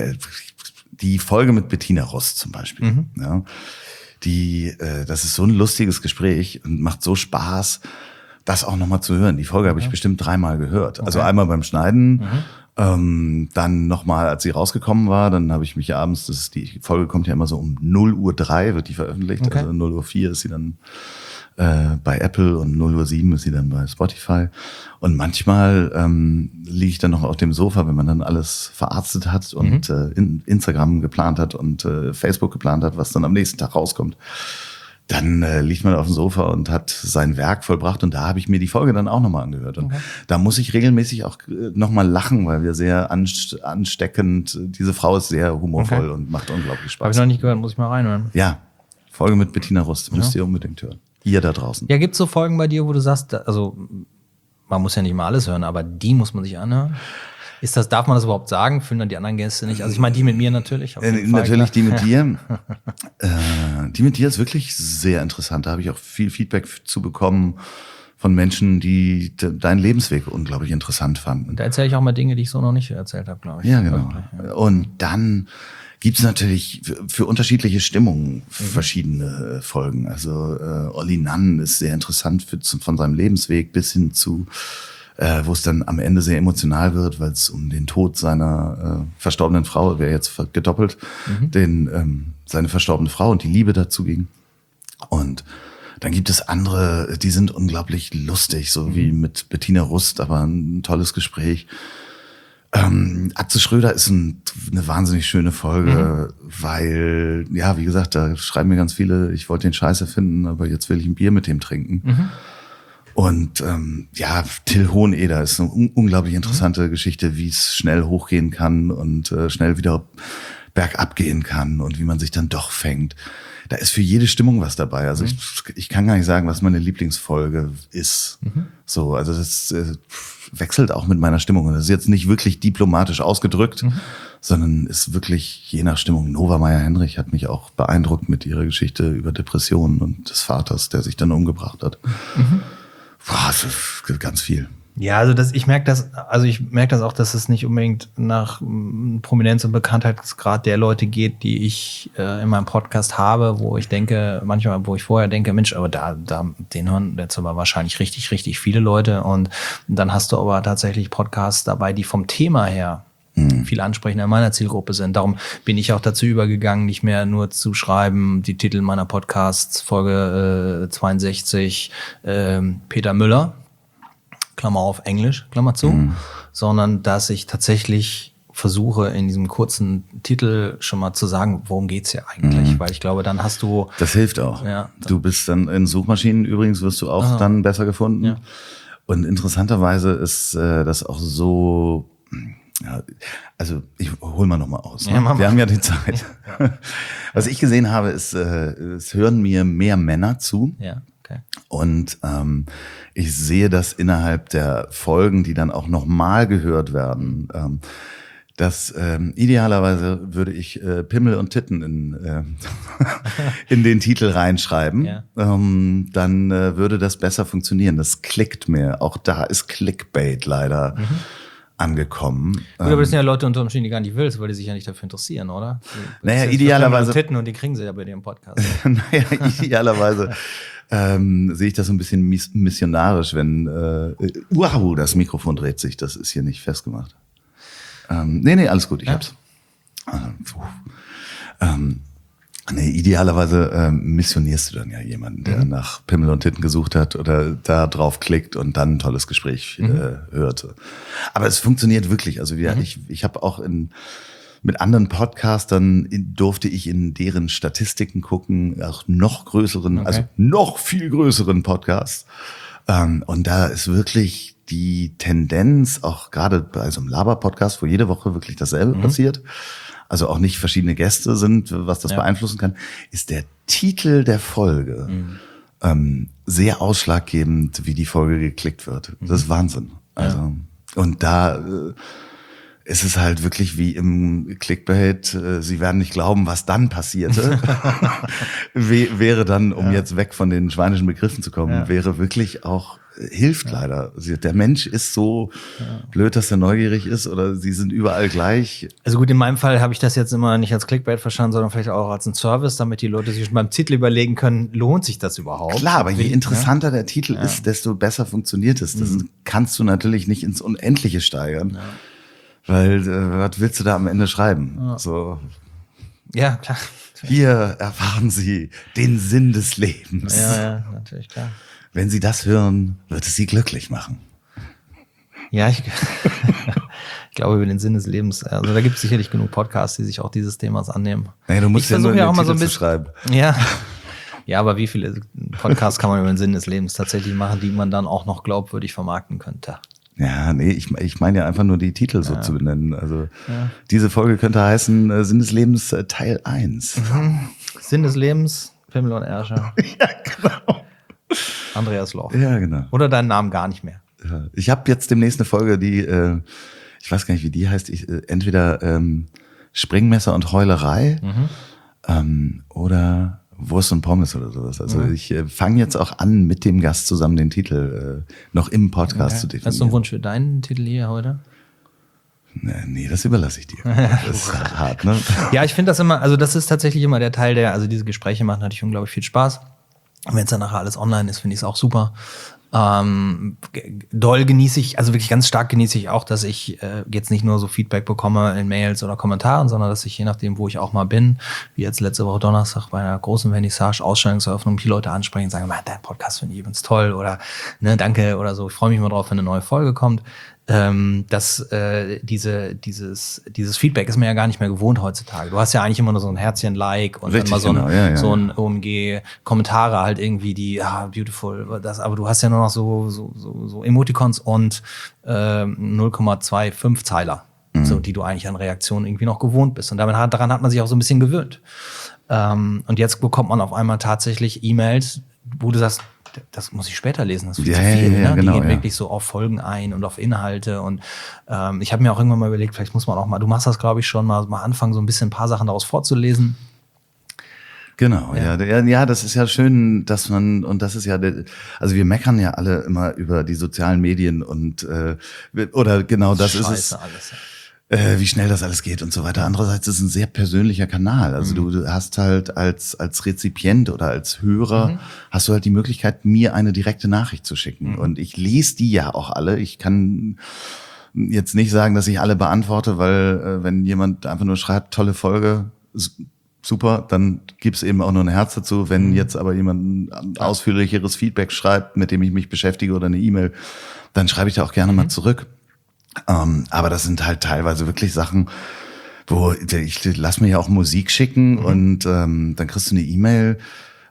die Folge mit Bettina Rust zum Beispiel, mhm. ja, die, äh, das ist so ein lustiges Gespräch und macht so Spaß, das auch nochmal zu hören. Die Folge habe ich bestimmt dreimal gehört. Okay. Also einmal beim Schneiden, mhm. ähm, dann nochmal, als sie rausgekommen war, dann habe ich mich abends, das ist, die Folge kommt ja immer so um null Uhr drei wird die veröffentlicht, okay. also null Uhr vier ist sie dann äh, bei Apple und null Uhr sieben ist sie dann bei Spotify. Und manchmal ähm, liege ich dann noch auf dem Sofa, wenn man dann alles verarztet hat und mhm. äh, in Instagram geplant hat und äh, Facebook geplant hat, was dann am nächsten Tag rauskommt. Dann äh, liegt man auf dem Sofa und hat sein Werk vollbracht und da habe ich mir die Folge dann auch nochmal angehört. Und okay. da muss ich regelmäßig auch äh, nochmal lachen, weil wir sehr anst- ansteckend, diese Frau ist sehr humorvoll okay. und macht unglaublich Spaß. Habe ich noch nicht gehört, muss ich mal reinhören. Ja, Folge mit Bettina Rust, müsst ja. ihr unbedingt hören. Ihr da draußen. Ja, gibt's so Folgen bei dir, wo du sagst, also man muss ja nicht mal alles hören, aber die muss man sich anhören? Ist das, darf man das überhaupt sagen? Fühlen dann die anderen Gäste nicht? Also ich meine, die mit mir natürlich. Äh, natürlich die mit dir. äh, die mit dir ist wirklich sehr interessant. Da habe ich auch viel Feedback zu bekommen von Menschen, die de- deinen Lebensweg unglaublich interessant fanden. Da erzähle ich auch mal Dinge, die ich so noch nicht erzählt habe, glaube ich. Ja, genau. Ja. Und dann gibt's natürlich für, für unterschiedliche Stimmungen mhm. verschiedene Folgen. Also äh, Olli Nann ist sehr interessant für, von seinem Lebensweg bis hin zu Äh, wo es dann am Ende sehr emotional wird, weil es um den Tod seiner äh, verstorbenen Frau, wäre jetzt gedoppelt, mhm. den ähm, seine verstorbene Frau und die Liebe dazu ging. Und dann gibt es andere, die sind unglaublich lustig, so mhm. wie mit Bettina Rust, aber ein tolles Gespräch. Ähm, Atze Schröder ist ein, eine wahnsinnig schöne Folge, mhm. weil, ja, wie gesagt, da schreiben mir ganz viele, ich wollte den Scheiße finden, aber jetzt will ich ein Bier mit dem trinken. Mhm. Und ähm, ja, Till Hoheneder ist eine un- unglaublich interessante mhm. Geschichte, wie es schnell hochgehen kann und äh, schnell wieder bergab gehen kann und wie man sich dann doch fängt. Da ist für jede Stimmung was dabei. Also mhm. ich, ich kann gar nicht sagen, was meine Lieblingsfolge ist. Mhm. So, also das äh, wechselt auch mit meiner Stimmung. Und das ist jetzt nicht wirklich diplomatisch ausgedrückt, mhm. sondern ist wirklich je nach Stimmung. Nova Meyer-Henrich hat mich auch beeindruckt mit ihrer Geschichte über Depressionen und des Vaters, der sich dann umgebracht hat. Mhm. Boah, das ist ganz viel. Ja, also das, ich merke das, also ich merke das auch, dass es nicht unbedingt nach m, Prominenz und Bekanntheitsgrad der Leute geht, die ich äh, in meinem Podcast habe, wo ich denke, manchmal, wo ich vorher denke, Mensch, aber da, da, den hören jetzt aber wahrscheinlich richtig, richtig viele Leute. Und dann hast du aber tatsächlich Podcasts dabei, die vom Thema her viel ansprechender in meiner Zielgruppe sind. Darum bin ich auch dazu übergegangen, nicht mehr nur zu schreiben, die Titel meiner Podcasts, Folge äh, zweiundsechzig, äh, Peter Müller, Klammer auf Englisch, Klammer zu, mhm. sondern dass ich tatsächlich versuche, in diesem kurzen Titel schon mal zu sagen, worum geht's hier eigentlich? Mhm. Weil ich glaube, dann hast du... Das hilft auch. Ja, du bist dann in Suchmaschinen übrigens, wirst du auch Aha. dann besser gefunden. Ja. Und interessanterweise ist äh, das auch so... Ja, also ich hol mal noch mal aus. Ne? Ja, mach mal. Wir haben ja die Zeit. Ja. Was ich gesehen habe, ist, äh, es hören mir mehr Männer zu. Ja, okay. Und ähm, ich sehe das innerhalb der Folgen, die dann auch nochmal gehört werden. Ähm, dass ähm, idealerweise würde ich äh, Pimmel und Titten in, äh, in den Titel reinschreiben. Ja. Ähm, dann äh, würde das besser funktionieren. Das klickt mehr. Auch da ist Clickbait leider Mhm. angekommen. Gut, aber das sind ja Leute unter Umständen, die gar nicht willst, weil die sich ja nicht dafür interessieren, oder? Die, Naja, das ist idealerweise- Pimmel und Titten und die kriegen sie ja bei dir im Podcast. Naja, idealerweise ähm, sehe ich das so ein bisschen miss- missionarisch, wenn äh, wow, das Mikrofon dreht sich, das ist hier nicht festgemacht. Ähm, nee, nee, alles gut, ich Ja. hab's. Ähm, puh. ähm, nee, idealerweise ähm, missionierst du dann ja jemanden, der Mhm. nach Pimmel und Titten gesucht hat oder da drauf klickt und dann ein tolles Gespräch Mhm. äh, hörte. Aber es funktioniert wirklich. Also wir, Mhm. ich, ich habe auch in mit anderen Podcastern in, durfte ich in deren Statistiken gucken, auch noch größeren, Okay. also noch viel größeren Podcasts. Ähm, und da ist wirklich die Tendenz, auch gerade bei so einem Laber-Podcast, wo jede Woche wirklich dasselbe Mhm. passiert, also auch nicht verschiedene Gäste sind, was das Ja. beeinflussen kann, ist der Titel der Folge Mhm. ähm, sehr ausschlaggebend, wie die Folge geklickt wird. Das ist Wahnsinn. Also, und da äh, ist es halt wirklich wie im Clickbait, äh, Sie werden nicht glauben, was dann passierte. W- wäre dann, um jetzt weg von den schweinischen Begriffen zu kommen, Ja. wäre wirklich auch, äh, hilft leider. Sie- Der Mensch ist so blöd, dass er neugierig ist oder sie sind überall gleich. Also gut, in meinem Fall habe ich das jetzt immer nicht als Clickbait verstanden, sondern vielleicht auch als einen Service, damit die Leute sich schon beim Titel überlegen können, lohnt sich das überhaupt? Klar, aber je Will- interessanter der Titel ist, desto besser funktioniert es. Das kannst du natürlich nicht ins Unendliche steigern. Weil, äh, was willst du da am Ende schreiben? So, Ja, klar. hier erfahren Sie den Sinn des Lebens. Ja, ja, natürlich, klar. Wenn Sie das hören, wird es Sie glücklich machen. Ja, ich, ich glaube über den Sinn des Lebens. Also da gibt es sicherlich genug Podcasts, die sich auch dieses Themas annehmen. Nee, du musst Ich ja nur versuche in ja den auch mal so Titel ein zu bisschen- schreiben. Ja. Ja, aber wie viele Podcasts kann man über den Sinn des Lebens tatsächlich machen, die man dann auch noch glaubwürdig vermarkten könnte? Ja, nee, ich, ich meine ja einfach nur die Titel so zu benennen. Also diese Folge könnte heißen äh, Sinn des Lebens äh, Teil eins. Sinn des Lebens, Pimmel und Ärsche. Ja, genau. Andreas Loch. Ja, genau. Oder deinen Namen gar nicht mehr. Ja. Ich habe jetzt demnächst eine Folge, die, äh, ich weiß gar nicht, wie die heißt, ich, äh, entweder ähm, Springmesser und Heulerei ähm, oder Wurst und Pommes oder sowas. Also ich äh, fange jetzt auch an, mit dem Gast zusammen den Titel äh, noch im Podcast zu definieren. Hast du einen Wunsch für deinen Titel hier heute? Nee, nee, das überlasse ich dir. Das ist hart, ne? Ja, ich finde das immer, also das ist tatsächlich immer der Teil, der, also diese Gespräche machen natürlich unglaublich viel Spaß. Wenn es dann nachher alles online ist, finde ich es auch super. Ähm, g- doll genieße ich, also wirklich ganz stark genieße ich auch, dass ich äh, jetzt nicht nur so Feedback bekomme in Mails oder Kommentaren, sondern dass ich je nachdem, wo ich auch mal bin, wie jetzt letzte Woche Donnerstag bei einer großen Vernissage, Ausstellungseröffnung, die Leute ansprechen und sagen, "Man, dein Podcast finde ich übrigens toll" oder ne, danke oder so. Ich freue mich mal drauf, wenn eine neue Folge kommt. Ähm, dass äh, diese, dieses, dieses Feedback ist mir ja gar nicht mehr gewohnt heutzutage. Du hast ja eigentlich immer nur so ein Herzchen-Like und Richtig, dann mal so ein, genau, ja, ja, so ein ja. O M G-Kommentare halt irgendwie, die, ah, beautiful, das, aber du hast ja nur noch so, so, so, so Emoticons und äh, null Komma fünfundzwanzig Zeiler, so, die du eigentlich an Reaktionen irgendwie noch gewohnt bist. Und damit hat, daran hat man sich auch so ein bisschen gewöhnt. Ähm, und jetzt bekommt man auf einmal tatsächlich E-Mails, wo du sagst, das muss ich später lesen, das ist viel Ja, zu ja, viel. ja, ne? genau, Die gehen ja. wirklich so auf Folgen ein und auf Inhalte. Und ähm, ich habe mir auch irgendwann mal überlegt, vielleicht muss man auch mal, du machst das, glaube ich, schon mal, mal anfangen, so ein bisschen ein paar Sachen daraus vorzulesen. Genau, Ja. ja. ja, ja, das ist ja schön, dass man, und das ist ja, der, also wir meckern ja alle immer über die sozialen Medien und, äh, oder genau das ist es, Scheiße alles. äh, wie schnell das alles geht und so weiter. Andererseits ist es ein sehr persönlicher Kanal. Also du, du hast halt als, als Rezipient oder als Hörer, hast du halt die Möglichkeit, mir eine direkte Nachricht zu schicken. Und ich lese die ja auch alle. Ich kann jetzt nicht sagen, dass ich alle beantworte, weil äh, wenn jemand einfach nur schreibt, tolle Folge, s- super, dann gibt's eben auch nur ein Herz dazu. Wenn jetzt aber jemand ein ausführlicheres Feedback schreibt, mit dem ich mich beschäftige oder eine E-Mail, dann schreibe ich da auch gerne mal zurück. Ähm, aber das sind halt teilweise wirklich Sachen, wo ich lass mir ja auch Musik schicken und ähm, dann kriegst du eine E-Mail.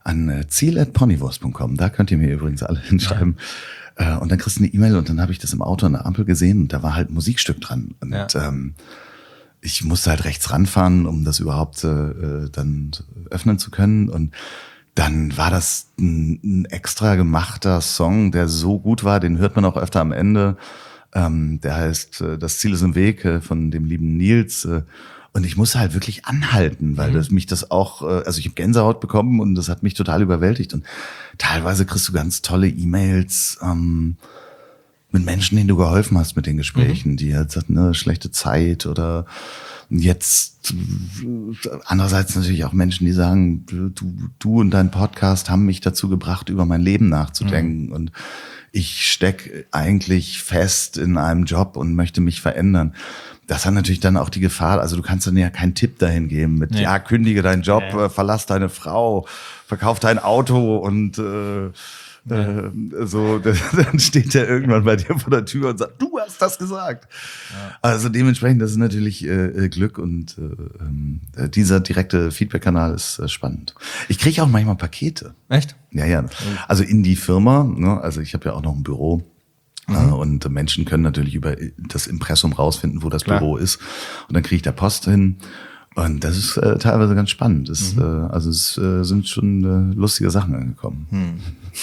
an äh, ziel at ponywurst punkt com. Da könnt ihr mir übrigens alle hinschreiben. Ja. Äh, und dann kriegst du eine E-Mail und dann habe ich das im Auto an der Ampel gesehen und da war halt ein Musikstück dran. Und ja. ähm, ich musste halt rechts ranfahren, um das überhaupt äh, dann öffnen zu können. Und dann war das ein, ein extra gemachter Song, der so gut war, den hört man auch öfter am Ende. Ähm, der heißt äh, Das Ziel ist im Weg äh, von dem lieben Nils. Äh, und ich musste halt wirklich anhalten, weil das mich das auch, äh, also ich habe Gänsehaut bekommen und das hat mich total überwältigt. Und teilweise kriegst du ganz tolle E-Mails ähm, mit Menschen, denen du geholfen hast mit den Gesprächen, mhm. die jetzt hatten eine schlechte Zeit oder jetzt andererseits natürlich auch Menschen, die sagen, du, du und dein Podcast haben mich dazu gebracht, über mein Leben nachzudenken mhm. und ich steck eigentlich fest in einem Job und möchte mich verändern. Das hat natürlich dann auch die Gefahr, also du kannst dann ja keinen Tipp dahin geben mit, nee. ja, kündige deinen Job, ja, ja. verlass deine Frau, verkauf dein Auto und äh, Ja. Äh, so, dann steht der irgendwann bei dir vor der Tür und sagt, du hast das gesagt. Ja. Also dementsprechend, das ist natürlich äh, Glück und äh, dieser direkte Feedback-Kanal ist äh, spannend. Ich kriege auch manchmal Pakete. Echt? Ja, ja. Also in die Firma, ne? Also ich habe ja auch noch ein Büro. Mhm. Äh, und Menschen können natürlich über das Impressum rausfinden, wo das Klar. Büro ist. Und dann kriege ich da Post hin. Und das ist äh, teilweise ganz spannend. Das, mhm. äh, also es äh, sind schon äh, lustige Sachen angekommen. Hm.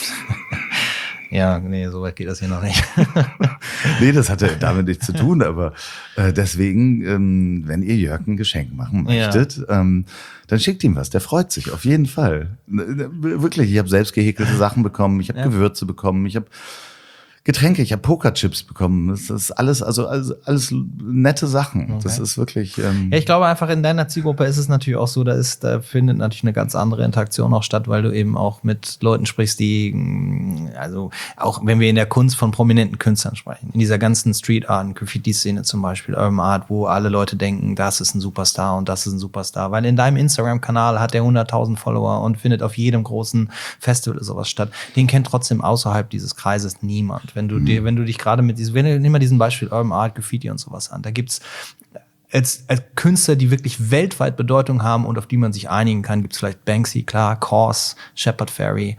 Ja, nee, so weit geht das hier noch nicht. Nee, das hat ja damit nichts zu tun, aber äh, deswegen, ähm, wenn ihr Jörg ein Geschenk machen möchtet, ja. ähm, dann schickt ihm was, der freut sich auf jeden Fall. Wirklich, ich habe selbst gehäkelte Sachen bekommen, ich habe ja. Gewürze bekommen, ich habe Getränke, ich habe Pokerchips bekommen. Das ist alles, also alles, alles nette Sachen. Okay. Das ist wirklich. Ähm ja, ich glaube einfach in deiner Zielgruppe ist es natürlich auch so, da ist, da findet natürlich eine ganz andere Interaktion auch statt, weil du eben auch mit Leuten sprichst, die, also auch wenn wir in der Kunst von prominenten Künstlern sprechen, in dieser ganzen Street Art und Graffiti-Szene zum Beispiel, Urban Art, wo alle Leute denken, das ist ein Superstar und das ist ein Superstar, weil in deinem Instagram-Kanal hat der hunderttausend Follower und findet auf jedem großen Festival sowas statt. Den kennt trotzdem außerhalb dieses Kreises niemand. Wenn du dir, wenn du dich gerade mit diesem, wenn du, nimm mal diesen Beispiel Urban Art, Graffiti und sowas an, da gibt's als, als Künstler, die wirklich weltweit Bedeutung haben und auf die man sich einigen kann, gibt's vielleicht Banksy, klar, Kaws, Shepard Fairey,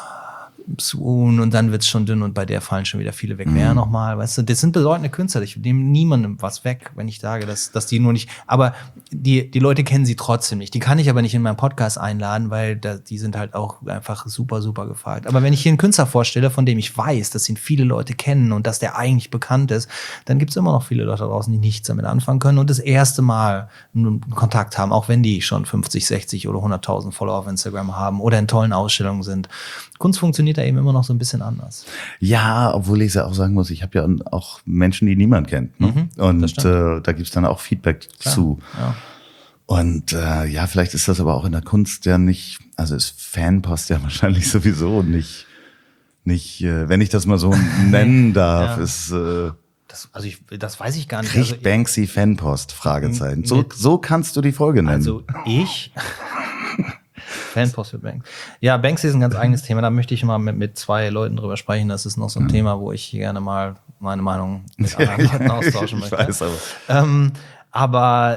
Swoon und dann wird's schon dünn und bei der fallen schon wieder viele weg. Mhm. Wer nochmal, weißt du, das sind bedeutende Künstler, ich nehme niemandem was weg, wenn ich sage, dass, dass die nur nicht, aber die, die Leute kennen sie trotzdem nicht. Die kann ich aber nicht in meinen Podcast einladen, weil da, die sind halt auch einfach super, super gefragt. Aber wenn ich hier einen Künstler vorstelle, von dem ich weiß, dass ihn viele Leute kennen und dass der eigentlich bekannt ist, dann gibt's immer noch viele Leute da draußen, die nichts damit anfangen können und das erste Mal einen Kontakt haben, auch wenn die schon fünfzig, sechzig oder hunderttausend Follower auf Instagram haben oder in tollen Ausstellungen sind. Kunst funktioniert da eben immer noch so ein bisschen anders. Ja, obwohl ich ja auch sagen muss, ich habe ja auch Menschen, die niemand kennt. Ne? Mhm, und äh, da gibt's dann auch Feedback Klar, zu. Ja. Und äh, ja, vielleicht ist das aber auch in der Kunst ja nicht, also ist Fanpost ja wahrscheinlich sowieso nicht, nicht äh, wenn ich das mal so nennen darf, ja. ist... Äh, Das, also ich, das weiß ich gar nicht. Kriegt also Banksy Fanpost? Fragezeichen. So, so kannst du die Folge nennen. Also ich... Fanpost für Banksy. Ja, Banksy ist ein ganz eigenes Thema. Da möchte ich mal mit, mit zwei Leuten drüber sprechen. Das ist noch so ein ja. Thema, wo ich gerne mal meine Meinung mit anderen Leuten austauschen möchte. Ich weiß aber. Ähm, aber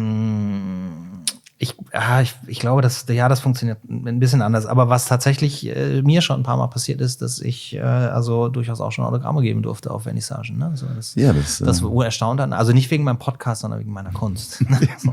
ähm, ich, ja, ich, ich glaube, dass, ja, das funktioniert ein bisschen anders. Aber was tatsächlich äh, mir schon ein paar Mal passiert ist, dass ich äh, also durchaus auch schon Autogramme geben durfte auf Vernissagen. Ne? Also das, ja, das, das war erstaunt an. Also nicht wegen meinem Podcast, sondern wegen meiner Kunst.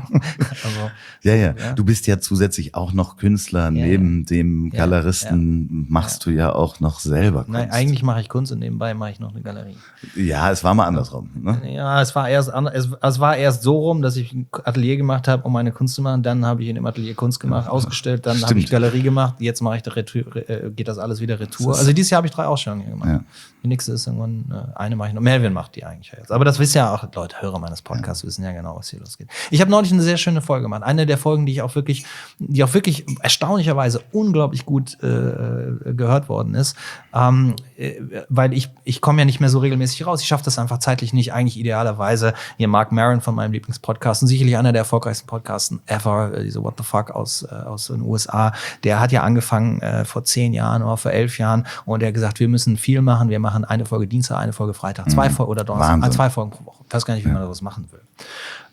also, ja, ja, ja. Du bist ja zusätzlich auch noch Künstler. Ja, neben ja. dem Galeristen ja, ja. machst ja. du ja auch noch selber Kunst. Nein, eigentlich mache ich Kunst und nebenbei mache ich noch eine Galerie. Ja, es war mal andersrum. Ne? Ja, es war erst es, es war erst so rum, dass ich ein Atelier gemacht habe, um meine Kunst zu machen. Dann habe ich in dem Atelier Kunst gemacht, ausgestellt, dann habe ich Galerie gemacht, jetzt mache ich da Retour, äh, geht das alles wieder Retour. Also dieses Jahr habe ich drei Ausstellungen hier gemacht. Ja. Die nächste ist irgendwann, äh, eine mache ich noch. Melvin macht die eigentlich jetzt. Aber das wissen ja auch Leute, Hörer meines Podcasts ja. wissen ja genau, was hier losgeht. Ich habe neulich eine sehr schöne Folge gemacht. Eine der Folgen, die ich auch wirklich, die auch wirklich erstaunlicherweise unglaublich gut äh, gehört worden ist. Ähm, äh, weil ich, ich komme ja nicht mehr so regelmäßig raus. Ich schaffe das einfach zeitlich nicht. Eigentlich idealerweise hier Mark Maron von meinem Lieblingspodcast und sicherlich einer der erfolgreichsten Podcasts ever, äh, diese What the Fuck aus, äh, aus den U S A. Der hat ja angefangen äh, vor zehn Jahren oder vor elf Jahren und der hat gesagt, wir müssen viel machen. Wir machen eine Folge Dienstag, eine Folge Freitag, zwei mhm. Folgen oder Donnerstag, äh, zwei Folgen pro Woche. Ich weiß gar nicht, wie ja. man das machen will.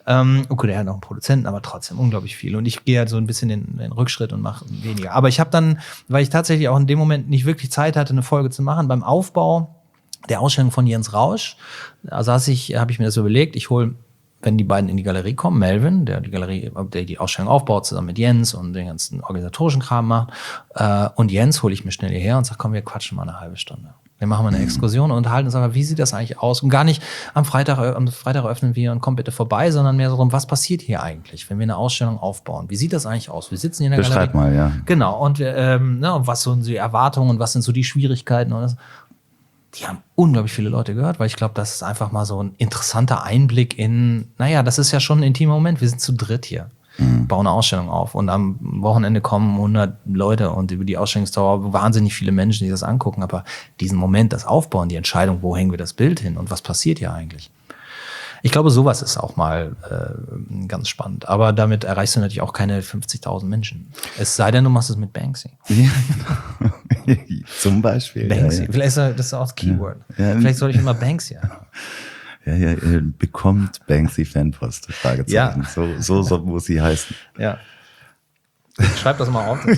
Ähm, okay, der hat noch einen Produzenten, aber trotzdem unglaublich viel. Und ich gehe halt so ein bisschen den, den Rückschritt und mache weniger. Aber ich habe dann, weil ich tatsächlich auch in dem Moment nicht wirklich Zeit hatte, eine Folge zu machen, beim Aufbau der Ausstellung von Jens Rausch, da saß ich, habe ich mir das überlegt, ich hole, wenn die beiden in die Galerie kommen, Melvin, der die Galerie, der die Ausstellung aufbaut, zusammen mit Jens und den ganzen organisatorischen Kram macht, äh, und Jens hole ich mir schnell hierher und sage, komm, wir quatschen mal eine halbe Stunde. Wir machen mal eine Exkursion und unterhalten uns aber, wie sieht das eigentlich aus? Und gar nicht am Freitag, am Freitag öffnen wir und kommt bitte vorbei, sondern mehr so rum, was passiert hier eigentlich, wenn wir eine Ausstellung aufbauen? Wie sieht das eigentlich aus? Wir sitzen hier in der Beschreib Galerie. mal, ja. Genau, und ähm, ne, was sind die Erwartungen und was sind so die Schwierigkeiten und das. Die haben unglaublich viele Leute gehört, weil ich glaube, das ist einfach mal so ein interessanter Einblick in, naja, das ist ja schon ein intimer Moment. Wir sind zu dritt hier, mhm. bauen eine Ausstellung auf und am Wochenende kommen hundert Leute und über die Ausstellungsdauer wahnsinnig viele Menschen, die das angucken. Aber diesen Moment, das Aufbauen, die Entscheidung, wo hängen wir das Bild hin und was passiert hier eigentlich? Ich glaube, sowas ist auch mal äh, ganz spannend. Aber damit erreichst du natürlich auch keine fünfzigtausend Menschen. Es sei denn, du machst es mit Banksy. Ja, genau. Zum Beispiel. Banksy. Ja, ja. Vielleicht ist das auch das Keyword. Ja. Ja. Vielleicht soll ich immer Banksy haben. Ja, ja, ihr bekommt Banksy Fanpost. Fragezeichen. Ja. So, so, so muss sie heißen. Ja. Schreib das mal auf.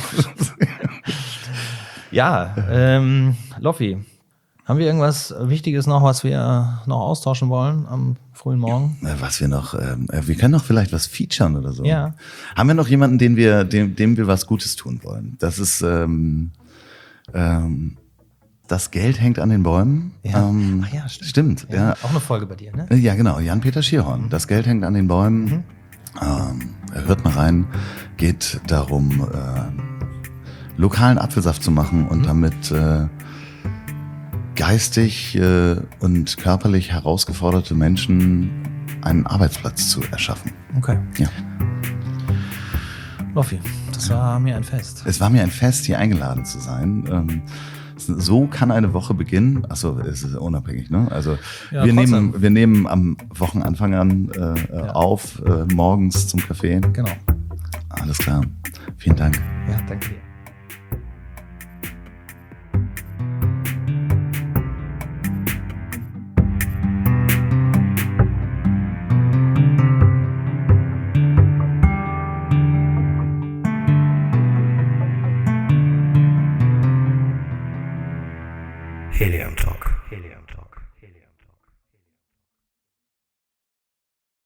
Ja, ähm, Loffi. Haben wir irgendwas Wichtiges noch, was wir noch austauschen wollen am frühen Morgen? Ja, was wir noch, ähm, wir können noch vielleicht was featuren oder so. Ja. Haben wir noch jemanden, den wir, dem, dem wir was Gutes tun wollen? Das ist, ähm, ähm, das Geld hängt an den Bäumen. Ja, ähm, Ach ja stimmt. Stimmt, ja, ja. Auch eine Folge bei dir, ne? Ja, genau. Jan-Peter Schierhorn. Mhm. Das Geld hängt an den Bäumen. Mhm. Ähm, hört mal rein. Geht darum, äh, lokalen Apfelsaft zu machen und mhm. damit, äh, geistig äh, und körperlich herausgeforderte Menschen einen Arbeitsplatz zu erschaffen. Okay. Ja. Loffi, das war mir ein Fest. Es war mir ein Fest, hier eingeladen zu sein. Ähm, so kann eine Woche beginnen. Achso, es ist unabhängig, ne? Also ja, wir nehmen, wir nehmen am Wochenanfang an äh, ja. auf, äh, morgens zum Café. Genau. Alles klar. Vielen Dank. Ja, danke dir. Helium Talk. Helium Talk.